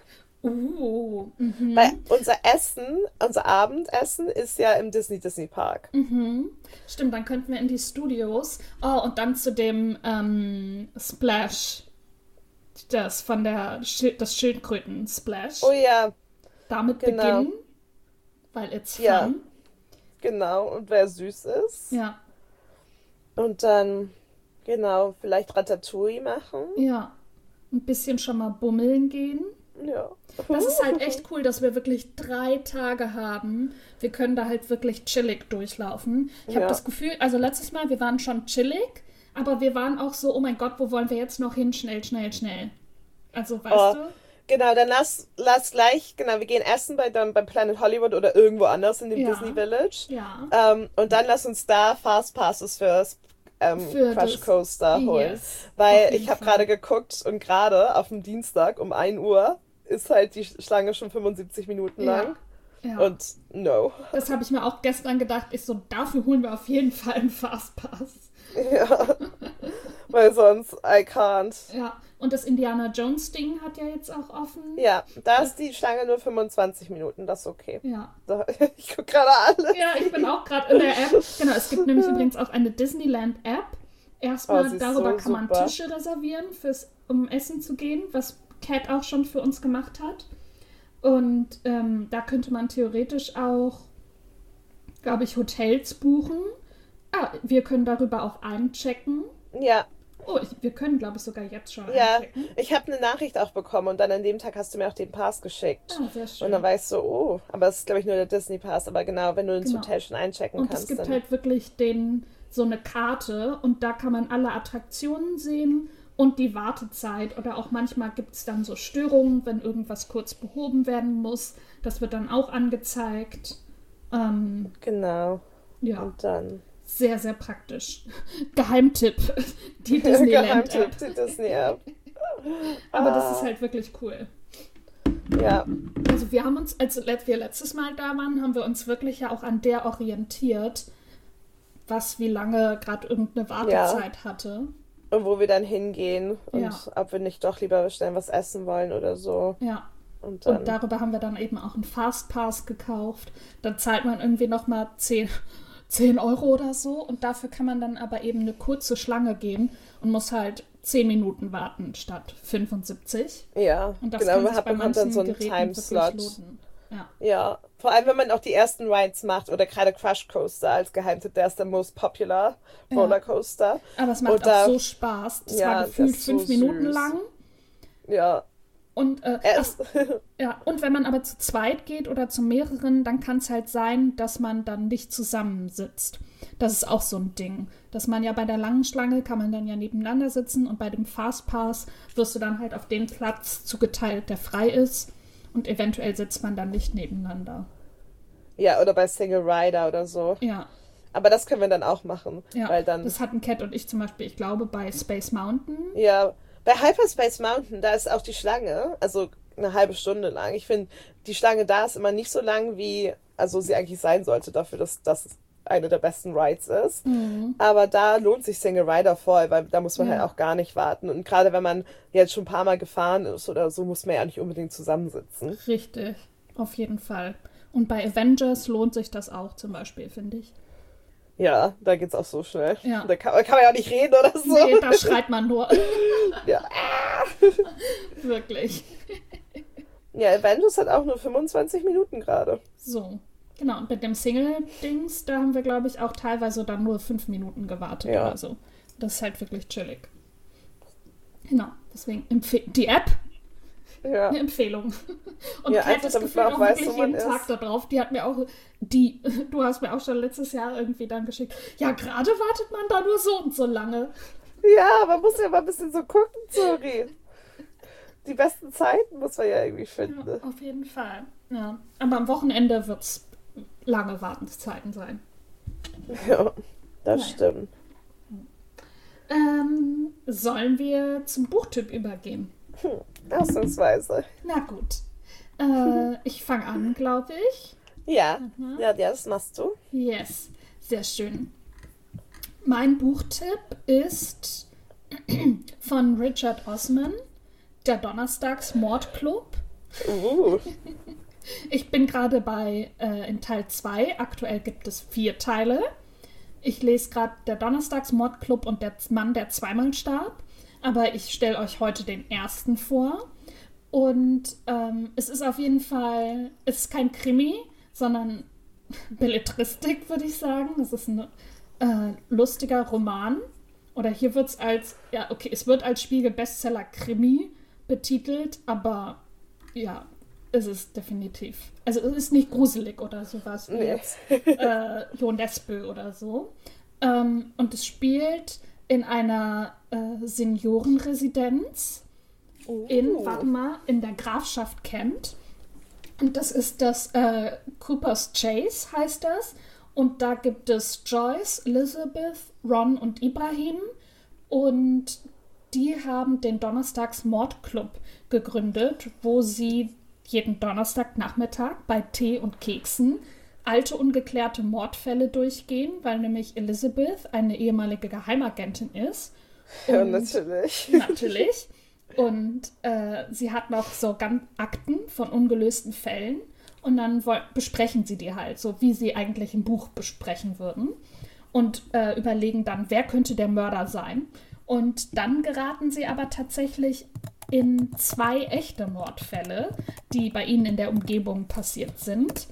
Speaker 2: Uh, mhm.
Speaker 1: Weil unser Essen, unser Abendessen ist ja im Disney Disney Park.
Speaker 2: Mhm. Stimmt, dann könnten wir in die Studios. Oh, und dann zu dem ähm, Splash. Das von der Schil das Schildkröten-Splash.
Speaker 1: Oh ja,
Speaker 2: Damit
Speaker 1: genau.
Speaker 2: beginnen, weil it's fun.
Speaker 1: Ja. genau. Und wer süß ist.
Speaker 2: Ja,
Speaker 1: Und dann, genau, vielleicht Ratatouille machen.
Speaker 2: ja. Ein bisschen schon mal bummeln gehen.
Speaker 1: Ja.
Speaker 2: Das ist halt echt cool, dass wir wirklich drei Tage haben. Wir können da halt wirklich chillig durchlaufen. Ich habe
Speaker 1: Ja.
Speaker 2: das Gefühl, also letztes Mal, wir waren schon chillig, aber wir waren auch so, oh mein Gott, wo wollen wir jetzt noch hin? Schnell, schnell, schnell. Also, weißt
Speaker 1: Oh,
Speaker 2: du?
Speaker 1: genau, dann lass, lass gleich, genau, wir gehen essen bei, dann beim Planet Hollywood oder irgendwo anders in dem
Speaker 2: Ja.
Speaker 1: Disney Village.
Speaker 2: Ja.
Speaker 1: Ähm, und dann lass uns da Fast Passes fürs ähm,
Speaker 2: Für
Speaker 1: Crush
Speaker 2: das-
Speaker 1: Coaster holen.
Speaker 2: Yes, auf
Speaker 1: Weil
Speaker 2: jeden
Speaker 1: ich habe
Speaker 2: Fall.
Speaker 1: gerade geguckt und gerade auf dem Dienstag um ein Uhr ist halt die Schlange schon fünfundsiebzig Minuten lang.
Speaker 2: Ja.
Speaker 1: Und no.
Speaker 2: Das habe ich mir auch gestern gedacht. Ich so, dafür holen wir auf jeden Fall einen Fastpass.
Speaker 1: Ja. Weil sonst I can't.
Speaker 2: Ja. Und das Indiana Jones Ding hat ja jetzt auch offen.
Speaker 1: Ja, da ist die Schlange nur fünfundzwanzig Minuten, das ist okay.
Speaker 2: Ja.
Speaker 1: Da, ich gucke gerade alle.
Speaker 2: Ja, ich bin auch gerade in der App. Genau, es gibt nämlich übrigens auch eine Disneyland-App. Erstmal
Speaker 1: Oh, sie ist
Speaker 2: darüber
Speaker 1: so
Speaker 2: kann man
Speaker 1: super.
Speaker 2: Tische reservieren, fürs, um essen zu gehen, was Cat auch schon für uns gemacht hat. Und ähm, da könnte man theoretisch auch, glaube ich, Hotels buchen. Ah, wir können darüber auch einchecken.
Speaker 1: Ja,
Speaker 2: Oh, ich, wir können, glaube ich, sogar jetzt schon
Speaker 1: ja.
Speaker 2: einchecken.
Speaker 1: Ich habe eine Nachricht auch bekommen und dann an dem Tag hast du mir auch den Pass geschickt.
Speaker 2: Ah, sehr schön.
Speaker 1: Und dann weißt du, oh, aber es ist, glaube ich, nur der Disney Pass. Aber genau, wenn du ins
Speaker 2: Genau.
Speaker 1: Hotel schon einchecken
Speaker 2: Und
Speaker 1: kannst,
Speaker 2: es gibt
Speaker 1: dann.
Speaker 2: halt wirklich den, so eine Karte und da kann man alle Attraktionen sehen und die Wartezeit. Oder auch manchmal gibt es dann so Störungen, wenn irgendwas kurz behoben werden muss. Das wird dann auch angezeigt. Ähm,
Speaker 1: Genau.
Speaker 2: ja,
Speaker 1: Und dann.
Speaker 2: sehr, sehr praktisch. Geheimtipp, die Disneyland-App.
Speaker 1: Geheimtipp, die Disney-App.
Speaker 2: Aber das
Speaker 1: Ah.
Speaker 2: ist halt wirklich cool.
Speaker 1: Ja,
Speaker 2: Also wir haben uns, als wir letztes Mal da waren, haben wir uns wirklich ja auch an der orientiert, was wie lange gerade irgendeine Wartezeit hatte.
Speaker 1: und wo wir dann hingehen und
Speaker 2: Ja.
Speaker 1: ob wir nicht doch lieber schnell was essen wollen oder so.
Speaker 2: Ja.
Speaker 1: Und dann.
Speaker 2: Und darüber haben wir dann eben auch einen Fastpass gekauft. Da zahlt man irgendwie nochmal zehn, zehn Euro oder so. Und dafür kann man dann aber eben eine kurze Schlange gehen und muss halt zehn Minuten warten statt fünfundsiebzig.
Speaker 1: ja,
Speaker 2: Und das
Speaker 1: genau,
Speaker 2: kann
Speaker 1: man
Speaker 2: sich
Speaker 1: hat
Speaker 2: bei
Speaker 1: bekommt dann
Speaker 2: manchen
Speaker 1: so einen
Speaker 2: Geräten
Speaker 1: Timeslot.
Speaker 2: wirklich lohnen. Ja.
Speaker 1: Ja, vor allem wenn man auch die ersten Rides macht oder gerade Crush Coaster als Geheimtipp, der ist der most popular
Speaker 2: Ja.
Speaker 1: Rollercoaster.
Speaker 2: Aber es macht
Speaker 1: Und da-
Speaker 2: auch so Spaß. Das
Speaker 1: Ja,
Speaker 2: war
Speaker 1: das
Speaker 2: gefühlt
Speaker 1: ist so
Speaker 2: fünf Minuten
Speaker 1: süß.
Speaker 2: lang.
Speaker 1: Ja,
Speaker 2: Und, äh,
Speaker 1: er
Speaker 2: ach,
Speaker 1: ist,
Speaker 2: ja, und wenn man aber zu zweit geht oder zu mehreren, dann kann es halt sein, dass man dann nicht zusammensitzt. Das ist auch so ein Ding. Dass man ja bei der langen Schlange kann man dann ja nebeneinander sitzen und bei dem Fastpass wirst du dann halt auf den Platz zugeteilt, der frei ist. Und eventuell sitzt man dann nicht nebeneinander.
Speaker 1: ja, oder bei Single Rider oder so.
Speaker 2: Ja,
Speaker 1: Aber das können wir dann auch machen.
Speaker 2: ja.
Speaker 1: Weil dann,
Speaker 2: Das hatten Cat und ich zum Beispiel, ich glaube, bei Space Mountain.
Speaker 1: ja, bei Hyperspace Mountain, da ist auch die Schlange, also eine halbe Stunde lang. Ich finde, die Schlange da ist immer nicht so lang, wie, also sie eigentlich sein sollte, dafür, dass das eine der besten Rides ist.
Speaker 2: Mhm.
Speaker 1: Aber da lohnt sich Single Rider voll, weil da muss man
Speaker 2: Ja.
Speaker 1: halt auch gar nicht warten. Und gerade wenn man jetzt schon ein paar Mal gefahren ist oder so, muss man ja nicht unbedingt zusammensitzen.
Speaker 2: Richtig, auf jeden Fall. Und bei Avengers lohnt sich das auch zum Beispiel, finde ich.
Speaker 1: Ja, da geht's auch so schnell.
Speaker 2: Ja.
Speaker 1: Da kann, kann man ja auch nicht reden oder so.
Speaker 2: Nee, da schreit man nur.
Speaker 1: Ja.
Speaker 2: Wirklich.
Speaker 1: Ja, Avengers hat auch nur fünfundzwanzig Minuten gerade.
Speaker 2: So. Genau, und mit dem Single-Dings, da haben wir, glaube ich, auch teilweise dann nur fünf Minuten gewartet
Speaker 1: Ja.
Speaker 2: oder so. Das ist halt wirklich chillig. Genau, deswegen empfe- die App,
Speaker 1: Ja.
Speaker 2: eine Empfehlung. Und
Speaker 1: Ja,
Speaker 2: Cat
Speaker 1: einfach
Speaker 2: ist
Speaker 1: damit
Speaker 2: gefühlt
Speaker 1: man auch
Speaker 2: auch
Speaker 1: weiß,
Speaker 2: wirklich
Speaker 1: wo man
Speaker 2: jeden Tag
Speaker 1: ist.
Speaker 2: da drauf. Die hat mir auch, die, du hast mir auch schon letztes Jahr irgendwie dann geschickt, ja, gerade wartet man da nur so und so lange.
Speaker 1: Ja, man muss ja mal ein bisschen so gucken, sorry. Die besten Zeiten muss man ja irgendwie finden.
Speaker 2: Ja, auf jeden Fall. Ja, aber am Wochenende wird es lange Wartenszeiten sein.
Speaker 1: Ja, das
Speaker 2: Naja.
Speaker 1: stimmt.
Speaker 2: Ähm, sollen wir zum Buchtipp übergehen?
Speaker 1: Hm, ausnahmsweise.
Speaker 2: Na gut. Äh, ich fange an, glaube ich.
Speaker 1: Ja,
Speaker 2: Mhm.
Speaker 1: ja, ja, das machst du.
Speaker 2: Yes, sehr schön. Mein Buchtipp ist von Richard Osman, der Donnerstags-Mordclub.
Speaker 1: Uh.
Speaker 2: Ich bin gerade bei äh, in Teil zwei. Aktuell gibt es vier Teile. Ich lese gerade der Donnerstags-Mordclub und der Mann, der zweimal starb. Aber ich stelle euch heute den ersten vor. Und ähm, es ist auf jeden Fall, es ist kein Krimi, sondern Belletristik, würde ich sagen. Es ist ein äh, lustiger Roman. Oder hier wird es als, ja, okay, es wird als Spiegel-Bestseller-Krimi betitelt, aber ja, ist es definitiv. Also es ist nicht gruselig oder sowas wie nee. jetzt äh, Jo Nesbø oder so. Ähm, und es spielt in einer äh, Seniorenresidenz oh. in, warte mal, in der Grafschaft Kent. Und das ist das äh, Cooper's Chase, heißt das. Und da gibt es Joyce, Elizabeth, Ron und Ibrahim. Und die haben den Donnerstags-Mordclub gegründet, wo sie jeden Donnerstagnachmittag bei Tee und Keksen alte, ungeklärte Mordfälle durchgehen, weil nämlich Elizabeth eine ehemalige Geheimagentin ist. Und
Speaker 1: ja, natürlich.
Speaker 2: Natürlich. Und äh, sie hat noch so ganz Akten von ungelösten Fällen. Und dann woll- besprechen sie die halt, so wie sie eigentlich ein Buch besprechen würden. Und äh, überlegen dann, wer könnte der Mörder sein. Und dann geraten sie aber tatsächlich in zwei echte Mordfälle, die bei ihnen in der Umgebung passiert sind.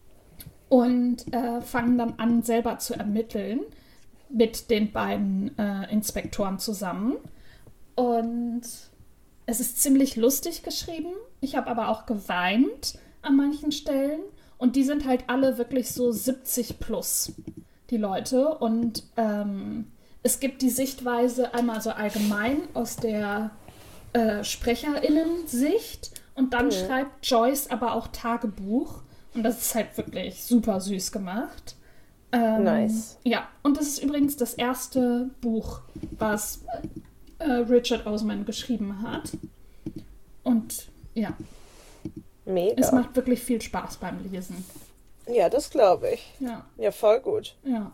Speaker 2: Und äh, fangen dann an, selber zu ermitteln mit den beiden äh, Inspektoren zusammen. Und es ist ziemlich lustig geschrieben. Ich habe aber auch geweint an manchen Stellen. Und die sind halt alle wirklich so siebzig plus, die Leute. Und ähm, es gibt die Sichtweise einmal so allgemein aus der äh, SprecherInnen-Sicht. Und dann mhm. schreibt Joyce aber auch Tagebuch. Und das ist halt wirklich super süß gemacht. Ähm,
Speaker 1: nice.
Speaker 2: Ja, und das ist übrigens das erste Buch, was äh, Richard Osman geschrieben hat. Und ja,
Speaker 1: mega.
Speaker 2: Es macht wirklich viel Spaß beim Lesen.
Speaker 1: Ja, das glaube ich.
Speaker 2: Ja.
Speaker 1: Ja, voll gut.
Speaker 2: Ja.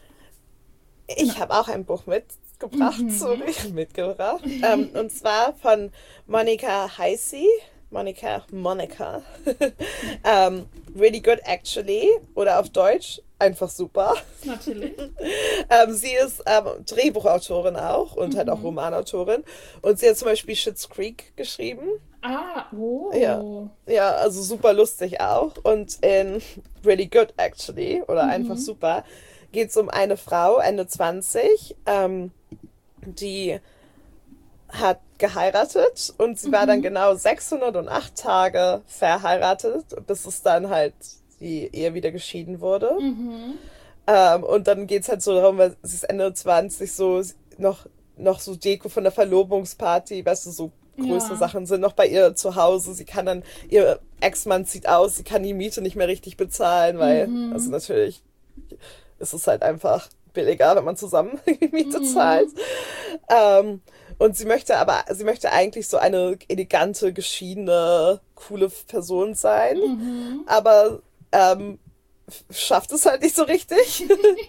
Speaker 1: Ich
Speaker 2: Ja.
Speaker 1: habe auch ein Buch mitgebracht,
Speaker 2: Mhm.
Speaker 1: sorry, mitgebracht. ähm, und zwar von Monica Heisey. Monica, Monica. ähm, really good actually. Oder auf Deutsch, einfach super.
Speaker 2: Natürlich.
Speaker 1: ähm, sie ist ähm, Drehbuchautorin auch und
Speaker 2: Mhm.
Speaker 1: halt auch Romanautorin. Und sie hat zum Beispiel Schitt's Creek geschrieben.
Speaker 2: Ah, oh.
Speaker 1: Ja. Ja, also super lustig auch. Und in Really Good Actually, oder
Speaker 2: Mhm.
Speaker 1: einfach super, geht es um eine Frau, Ende zwanzig, ähm, die hat geheiratet und sie war dann
Speaker 2: Mhm.
Speaker 1: genau sechshundertacht Tage verheiratet, bis es dann halt die Ehe wieder geschieden wurde.
Speaker 2: Mhm.
Speaker 1: Ähm, und dann geht es halt so darum, weil sie ist Ende zwanzig, so noch, noch so Deko von der Verlobungsparty, weißt du, so größere
Speaker 2: Ja.
Speaker 1: Sachen sind noch bei ihr zu Hause. Sie kann dann, ihr Ex-Mann zieht aus, sie kann die Miete nicht mehr richtig bezahlen, weil,
Speaker 2: Mhm.
Speaker 1: also natürlich ist es halt einfach billiger, wenn man zusammen die Miete
Speaker 2: Mhm.
Speaker 1: zahlt. Ähm, und sie möchte aber, sie möchte eigentlich so eine elegante, geschiedene, coole Person sein,
Speaker 2: Mhm.
Speaker 1: aber ähm, f- schafft es halt nicht so richtig.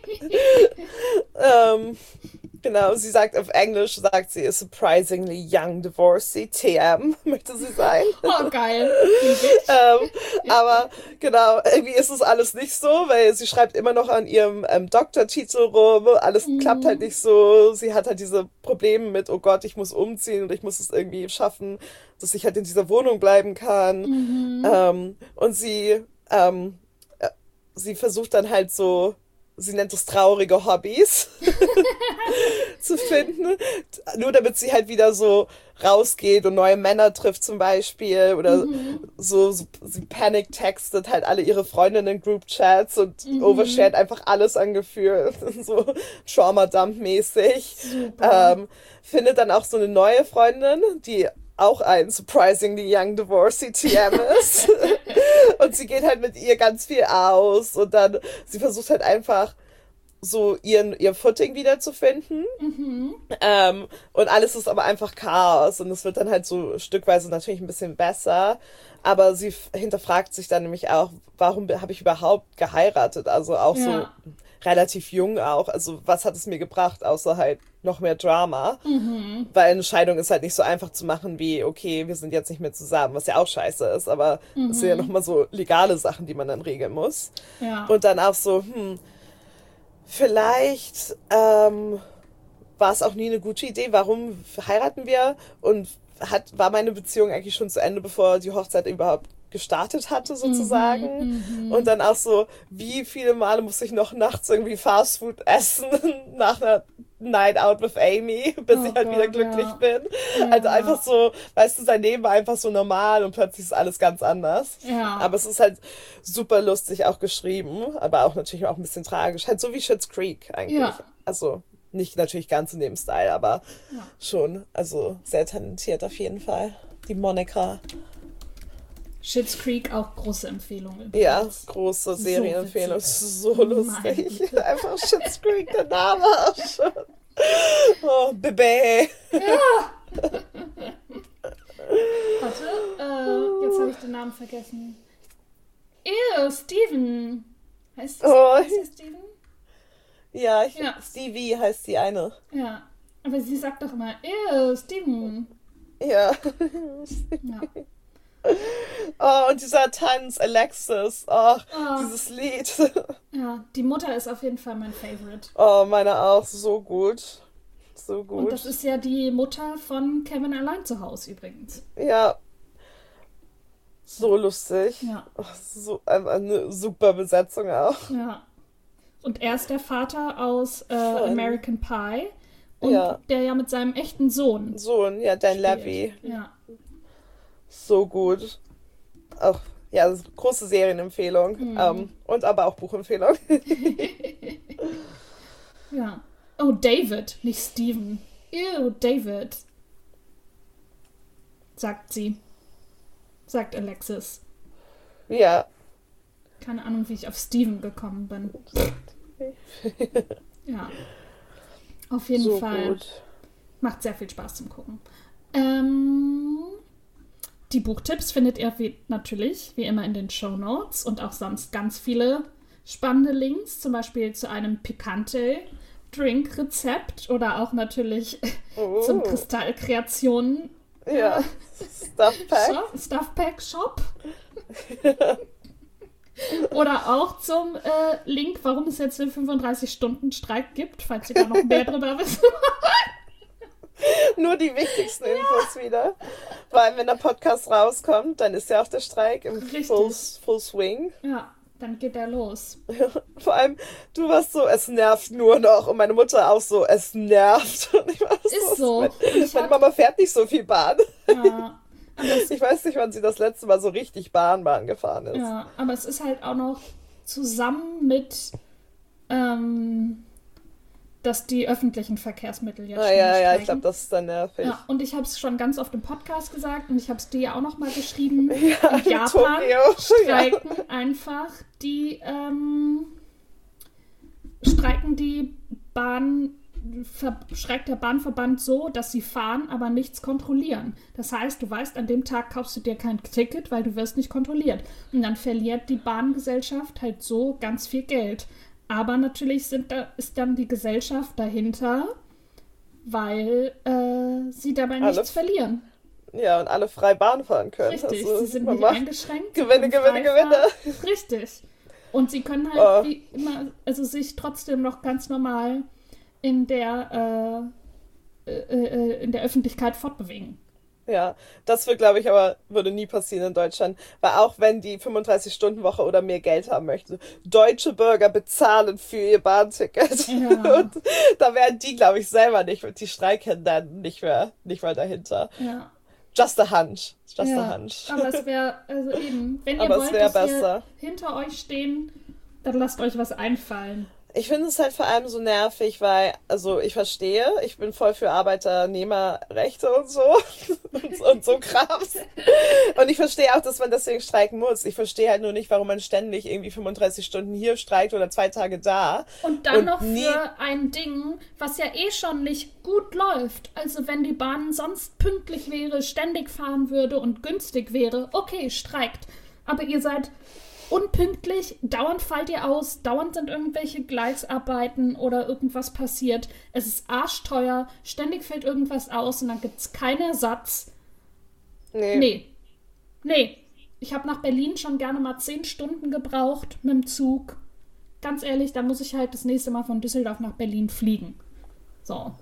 Speaker 1: ähm, genau, sie sagt auf Englisch, sagt sie, is surprisingly young divorcee, T M, möchte sie sein.
Speaker 2: Oh, geil.
Speaker 1: ähm, aber genau, irgendwie ist es alles nicht so, weil sie schreibt immer noch an ihrem ähm, Doktortitel rum, alles
Speaker 2: Mhm.
Speaker 1: klappt halt nicht so, sie hat halt diese Probleme mit, oh Gott, ich muss umziehen und ich muss es irgendwie schaffen, dass ich halt in dieser Wohnung bleiben kann.
Speaker 2: Mhm.
Speaker 1: Ähm, und sie, ähm, äh, sie versucht dann halt so, sie nennt es traurige Hobbys zu finden, nur damit sie halt wieder so rausgeht und neue Männer trifft zum Beispiel oder
Speaker 2: Mhm.
Speaker 1: so, so sie panic textet halt alle ihre Freundinnen in Group-Chats und
Speaker 2: Mhm.
Speaker 1: overshared einfach alles an Gefühl, so Trauma-Dump-mäßig.
Speaker 2: Super.
Speaker 1: Ähm, findet dann auch so eine neue Freundin, die auch ein surprisingly young divorcee T M ist. Und sie geht halt mit ihr ganz viel aus und dann, sie versucht halt einfach so ihren, ihr Footing wiederzufinden.
Speaker 2: Mhm.
Speaker 1: Ähm, und alles ist aber einfach Chaos und es wird dann halt so stückweise natürlich ein bisschen besser. Aber sie f- hinterfragt sich dann nämlich auch, warum habe ich überhaupt geheiratet? Also auch so
Speaker 2: Ja.
Speaker 1: relativ jung auch. Also was hat es mir gebracht, außer halt noch mehr Drama.
Speaker 2: Mhm.
Speaker 1: Weil eine Scheidung ist halt nicht so einfach zu machen wie, okay, wir sind jetzt nicht mehr zusammen, was ja auch scheiße ist, aber
Speaker 2: Mhm.
Speaker 1: es sind ja nochmal so legale Sachen, die man dann regeln muss.
Speaker 2: Ja.
Speaker 1: Und dann auch so, hm, vielleicht ähm, war es auch nie eine gute Idee, warum heiraten wir? Und hat, war meine Beziehung eigentlich schon zu Ende, bevor die Hochzeit überhaupt gestartet hatte, sozusagen.
Speaker 2: Mhm,
Speaker 1: und dann auch so, wie viele Male muss ich noch nachts irgendwie Fastfood essen nach einer Night Out with Amy, bis
Speaker 2: Oh
Speaker 1: ich halt
Speaker 2: Gott,
Speaker 1: wieder glücklich
Speaker 2: ja.
Speaker 1: bin.
Speaker 2: Ja.
Speaker 1: Also einfach so, weißt du, sein Leben war einfach so normal und plötzlich ist alles ganz anders.
Speaker 2: Ja.
Speaker 1: Aber es ist halt super lustig auch geschrieben, aber auch natürlich auch ein bisschen tragisch. Halt so wie Schitt's Creek eigentlich.
Speaker 2: Ja.
Speaker 1: Also nicht natürlich ganz in dem Style, aber
Speaker 2: Ja.
Speaker 1: schon. Also sehr talentiert auf jeden Fall. Die Monica.
Speaker 2: Schitt's Creek auch große Empfehlung.
Speaker 1: Ja,
Speaker 2: übrigens.
Speaker 1: große
Speaker 2: So
Speaker 1: Serienempfehlung.
Speaker 2: witzig.
Speaker 1: Es ist so
Speaker 2: Meine
Speaker 1: lustig.
Speaker 2: Güte.
Speaker 1: Einfach Schitt's Creek, der Name auch schon. Oh, Bebe.
Speaker 2: Warte, äh, jetzt habe ich den Namen vergessen. Ew, Steven. Heißt,
Speaker 1: Oh.
Speaker 2: heißt der Steven?
Speaker 1: Ja, ich,
Speaker 2: Ja.
Speaker 1: Stevie heißt die eine.
Speaker 2: Ja. Aber sie sagt doch immer, ew, Steven.
Speaker 1: Ja.
Speaker 2: Ja.
Speaker 1: Oh, und dieser Tanz, Alexis. Oh,
Speaker 2: Oh.
Speaker 1: dieses Lied.
Speaker 2: Ja, die Mutter ist auf jeden Fall mein Favorite.
Speaker 1: Oh, meine auch. So gut. So gut.
Speaker 2: Und das ist ja die Mutter von Kevin allein zu Hause übrigens.
Speaker 1: Ja. So lustig.
Speaker 2: Ja,
Speaker 1: Oh, so einfach eine super Besetzung auch.
Speaker 2: ja. Und er ist der Vater aus äh,
Speaker 1: Voll.
Speaker 2: American Pie. Und
Speaker 1: Ja.
Speaker 2: der ja mit seinem echten Sohn
Speaker 1: Sohn, ja, Dan
Speaker 2: spielt.
Speaker 1: Levy.
Speaker 2: Ja.
Speaker 1: So gut. Auch, ja, das ist große Serienempfehlung.
Speaker 2: Mhm.
Speaker 1: Ähm, und aber auch Buchempfehlung.
Speaker 2: Ja. Oh, David, nicht Steven. Ew, David. Sagt sie. Sagt Alexis.
Speaker 1: Ja.
Speaker 2: Keine Ahnung, wie ich auf Steven gekommen bin. Ja. Auf jeden
Speaker 1: So
Speaker 2: Fall.
Speaker 1: gut.
Speaker 2: Macht sehr viel Spaß zum Gucken. Ähm, die Buchtipps findet ihr wie, natürlich, wie immer, in den Shownotes und auch sonst ganz viele spannende Links, zum Beispiel zu einem pikante Drink-Rezept oder auch natürlich
Speaker 1: Oh.
Speaker 2: zum Kristallkreationen
Speaker 1: Ja. Stuff Pack.
Speaker 2: Shop, Stuffpack Shop. Oder auch zum äh, Link, warum es jetzt den fünfunddreißig-Stunden-Streik gibt, falls ihr da noch mehr drüber wisst.
Speaker 1: Nur die wichtigsten Infos wieder. Vor allem, wenn der Podcast rauskommt, dann ist ja auch der Streik im
Speaker 2: Richtig.
Speaker 1: Full, Full Swing.
Speaker 2: Ja, dann geht der los.
Speaker 1: Vor allem, du warst so, es nervt nur noch. Und meine Mutter auch so, es nervt. Und ich war
Speaker 2: Ist so.
Speaker 1: Meine,
Speaker 2: Und ich
Speaker 1: meine
Speaker 2: hab-
Speaker 1: Mama fährt nicht so viel Bahn.
Speaker 2: Ja, aber es,
Speaker 1: Ich weiß nicht, wann sie das letzte Mal so richtig Bahnbahn gefahren ist.
Speaker 2: ja, aber es ist halt auch noch zusammen mit, ähm, dass die öffentlichen Verkehrsmittel jetzt
Speaker 1: Ah,
Speaker 2: schon
Speaker 1: ja, ja, ich
Speaker 2: streiken.
Speaker 1: glaube, das ist dann nervig.
Speaker 2: Ja, und ich habe es schon ganz oft im Podcast gesagt und ich habe es dir ja auch noch mal geschrieben.
Speaker 1: Ja,
Speaker 2: in
Speaker 1: in
Speaker 2: Japan
Speaker 1: Tokio.
Speaker 2: streiken einfach die ähm, streiken die Bahn ver, streikt der Bahnverband so, dass sie fahren, aber nichts kontrollieren. Das heißt, du weißt, an dem Tag kaufst du dir kein Ticket, weil du wirst nicht kontrolliert. Und dann verliert die Bahngesellschaft halt so ganz viel Geld. Aber natürlich sind da, ist dann die Gesellschaft dahinter, weil äh, sie dabei
Speaker 1: Alle-
Speaker 2: nichts verlieren.
Speaker 1: Ja, und alle frei Bahn fahren können.
Speaker 2: Richtig,
Speaker 1: Also,
Speaker 2: sie sind
Speaker 1: man
Speaker 2: nicht
Speaker 1: macht
Speaker 2: eingeschränkt.
Speaker 1: Gewinne,
Speaker 2: sie können
Speaker 1: Gewinne,
Speaker 2: frei
Speaker 1: Gewinne.
Speaker 2: fahren. Richtig. Und sie können halt
Speaker 1: Oh.
Speaker 2: wie immer, also sich trotzdem noch ganz normal in der, äh, äh, äh, in der Öffentlichkeit fortbewegen.
Speaker 1: Ja, das wird, glaube ich, aber würde nie passieren in Deutschland. Weil auch wenn die fünfunddreißig-Stunden-Woche oder mehr Geld haben möchte, deutsche Bürger bezahlen für ihr Bahnticket.
Speaker 2: Ja.
Speaker 1: Und da wären die, glaube ich, selber nicht, die Streiken dann nicht mehr, nicht mal dahinter.
Speaker 2: Ja.
Speaker 1: Just a hunch. Just a
Speaker 2: ja.
Speaker 1: hunch.
Speaker 2: Aber es wäre, also eben, wenn ihr
Speaker 1: Aber es
Speaker 2: wollt,
Speaker 1: wär
Speaker 2: dass
Speaker 1: besser.
Speaker 2: wir hinter euch stehen, dann lasst euch was einfallen.
Speaker 1: Ich finde es halt vor allem so nervig, weil, also ich verstehe, ich bin voll für Arbeiternehmerrechte und so und, und so Krams. Und ich verstehe auch, dass man deswegen streiken muss. Ich verstehe halt nur nicht, warum man ständig irgendwie fünfunddreißig Stunden hier streikt oder zwei Tage da.
Speaker 2: Und dann
Speaker 1: Und
Speaker 2: noch
Speaker 1: nie-
Speaker 2: für ein Ding, was ja eh schon nicht gut läuft. Also wenn die Bahn sonst pünktlich wäre, ständig fahren würde und günstig wäre, okay, streikt. Aber ihr seid unpünktlich, dauernd fallt ihr aus, dauernd sind irgendwelche Gleisarbeiten oder irgendwas passiert. Es ist arschteuer, ständig fällt irgendwas aus und dann gibt es keinen Ersatz. Nee. Nee. Nee. Ich habe nach Berlin schon gerne mal zehn Stunden gebraucht mit dem Zug. Ganz ehrlich, da muss ich halt das nächste Mal von Düsseldorf nach Berlin fliegen. So.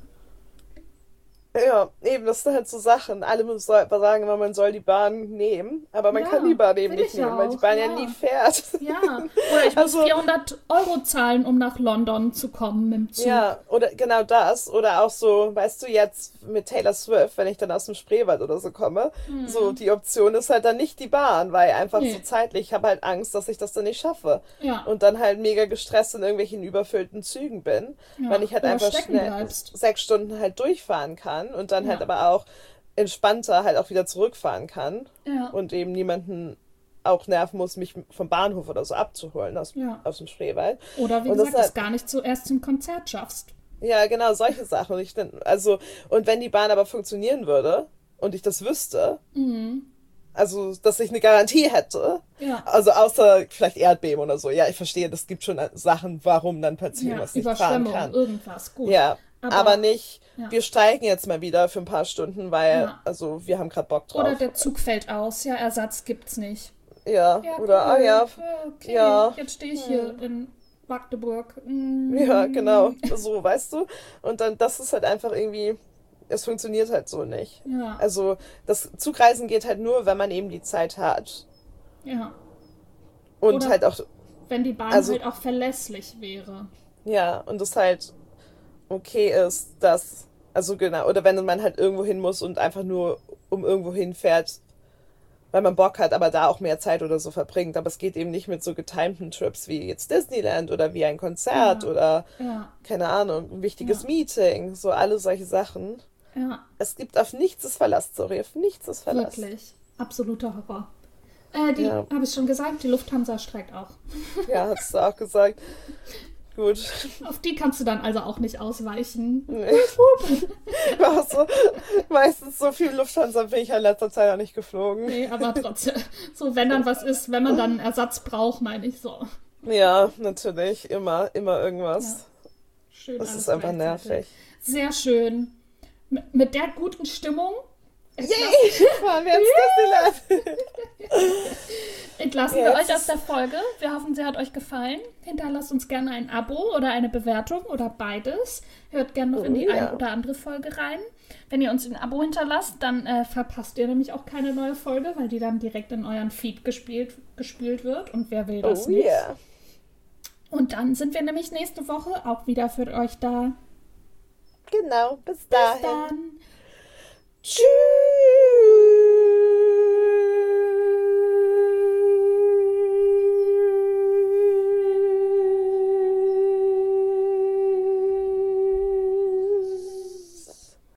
Speaker 1: Ja, eben, das sind halt so Sachen. Alle müssen sagen immer, man soll die Bahn nehmen, aber man
Speaker 2: Ja,
Speaker 1: kann die Bahn eben
Speaker 2: will
Speaker 1: nicht
Speaker 2: ich
Speaker 1: nehmen, weil die
Speaker 2: auch,
Speaker 1: Bahn ja,
Speaker 2: ja.
Speaker 1: nie fährt.
Speaker 2: Ja, oder ich muss
Speaker 1: Also-
Speaker 2: vierhundert Euro zahlen, um nach London zu kommen mit dem Zug.
Speaker 1: Ja, oder genau das. Oder auch so, weißt du, jetzt mit Taylor Swift, wenn ich dann aus dem Spreewald oder so komme, so die Option ist halt dann nicht die Bahn, weil einfach
Speaker 2: Nee.
Speaker 1: so zeitlich, ich habe halt Angst, dass ich das dann nicht schaffe.
Speaker 2: Ja.
Speaker 1: Und dann halt mega gestresst in irgendwelchen überfüllten Zügen bin,
Speaker 2: Ja,
Speaker 1: weil ich halt
Speaker 2: oder
Speaker 1: einfach
Speaker 2: stecken
Speaker 1: schnell
Speaker 2: bleibst.
Speaker 1: sechs Stunden halt durchfahren kann und dann
Speaker 2: Ja.
Speaker 1: halt aber auch entspannter halt auch wieder zurückfahren kann
Speaker 2: Ja.
Speaker 1: und eben niemanden auch nerven muss, mich vom Bahnhof oder so abzuholen aus,
Speaker 2: Ja.
Speaker 1: aus dem Spreewald.
Speaker 2: Oder wie
Speaker 1: Und das
Speaker 2: gesagt, es
Speaker 1: halt-
Speaker 2: gar nicht zuerst zum Konzert schaffst.
Speaker 1: Ja, genau, solche Sachen. Und ich dann, also, und wenn die Bahn aber funktionieren würde und ich das wüsste, also, dass ich eine Garantie hätte,
Speaker 2: Ja.
Speaker 1: also außer vielleicht Erdbeben oder so, ja, ich verstehe, das gibt schon Sachen, warum dann passieren,
Speaker 2: Ja,
Speaker 1: was nicht fahren
Speaker 2: Überschwemmung,
Speaker 1: kann.
Speaker 2: irgendwas. Gut.
Speaker 1: Ja,
Speaker 2: Aber-
Speaker 1: aber, nicht,
Speaker 2: ja.
Speaker 1: wir steigen jetzt mal wieder für ein paar Stunden, weil,
Speaker 2: Ja.
Speaker 1: also, wir haben gerade Bock drauf.
Speaker 2: Oder der Zug fällt aus. Ja, Ersatz gibt's nicht.
Speaker 1: ja,
Speaker 2: Ja,
Speaker 1: oder, ah
Speaker 2: cool.
Speaker 1: ja,
Speaker 2: Okay,
Speaker 1: ja.
Speaker 2: jetzt stehe ich hier in Magdeburg. Mm.
Speaker 1: ja, genau, so, weißt du? Und dann, das ist halt einfach irgendwie, es funktioniert halt so nicht.
Speaker 2: Ja,
Speaker 1: Also, das Zugreisen geht halt nur, wenn man eben die Zeit hat.
Speaker 2: ja.
Speaker 1: Und
Speaker 2: Oder-
Speaker 1: halt auch,
Speaker 2: Wenn die Bahn
Speaker 1: Also-
Speaker 2: halt auch verlässlich wäre.
Speaker 1: ja, und es halt okay ist, dass, also genau, oder wenn man halt irgendwo hin muss und einfach nur um irgendwo hinfährt, weil man Bock hat, aber da auch mehr Zeit oder so verbringt. Aber es geht eben nicht mit so getimten Trips wie jetzt Disneyland oder wie ein Konzert
Speaker 2: Ja.
Speaker 1: oder,
Speaker 2: Ja,
Speaker 1: keine Ahnung, ein wichtiges
Speaker 2: Ja.
Speaker 1: Meeting, so alle solche Sachen.
Speaker 2: ja,
Speaker 1: Es gibt auf nichts ist Verlass, sorry, auf nichts ist Verlass.
Speaker 2: wirklich. Absoluter Horror. Äh, die,
Speaker 1: Ja.
Speaker 2: habe ich schon gesagt, die Lufthansa streikt auch.
Speaker 1: Ja, hast du auch gesagt. Gut.
Speaker 2: Auf die kannst du dann also auch nicht ausweichen.
Speaker 1: Nee. Auch so, meistens so viel Lufthansa bin ich in letzter Zeit auch nicht geflogen.
Speaker 2: Nee, aber trotzdem. So, wenn dann was ist, wenn man dann einen Ersatz braucht, meine ich so.
Speaker 1: Ja, natürlich. Immer, immer irgendwas.
Speaker 2: Schön.
Speaker 1: Das
Speaker 2: alles
Speaker 1: ist einfach
Speaker 2: gleichzeitig.
Speaker 1: nervig.
Speaker 2: Sehr schön. Mit, mit der guten Stimmung
Speaker 1: Yay! Fahren wir ins Disneyland.
Speaker 2: entlassen
Speaker 1: Ja,
Speaker 2: wir
Speaker 1: jetzt
Speaker 2: euch aus
Speaker 1: ist-
Speaker 2: der Folge. Wir hoffen, sie hat euch gefallen. Hinterlasst uns gerne ein Abo oder eine Bewertung oder beides. Hört gerne noch in
Speaker 1: Oh,
Speaker 2: die
Speaker 1: ja.
Speaker 2: ein oder andere Folge rein. Wenn ihr uns ein Abo hinterlasst, dann äh, verpasst ihr nämlich auch keine neue Folge, weil die dann direkt in euren Feed gespielt, gespielt wird. Und wer will das
Speaker 1: Oh
Speaker 2: nicht?
Speaker 1: yeah.
Speaker 2: Und dann sind wir nämlich nächste Woche auch wieder für euch da.
Speaker 1: Genau, bis
Speaker 2: Bis
Speaker 1: dahin.
Speaker 2: dann.
Speaker 1: Tschüss.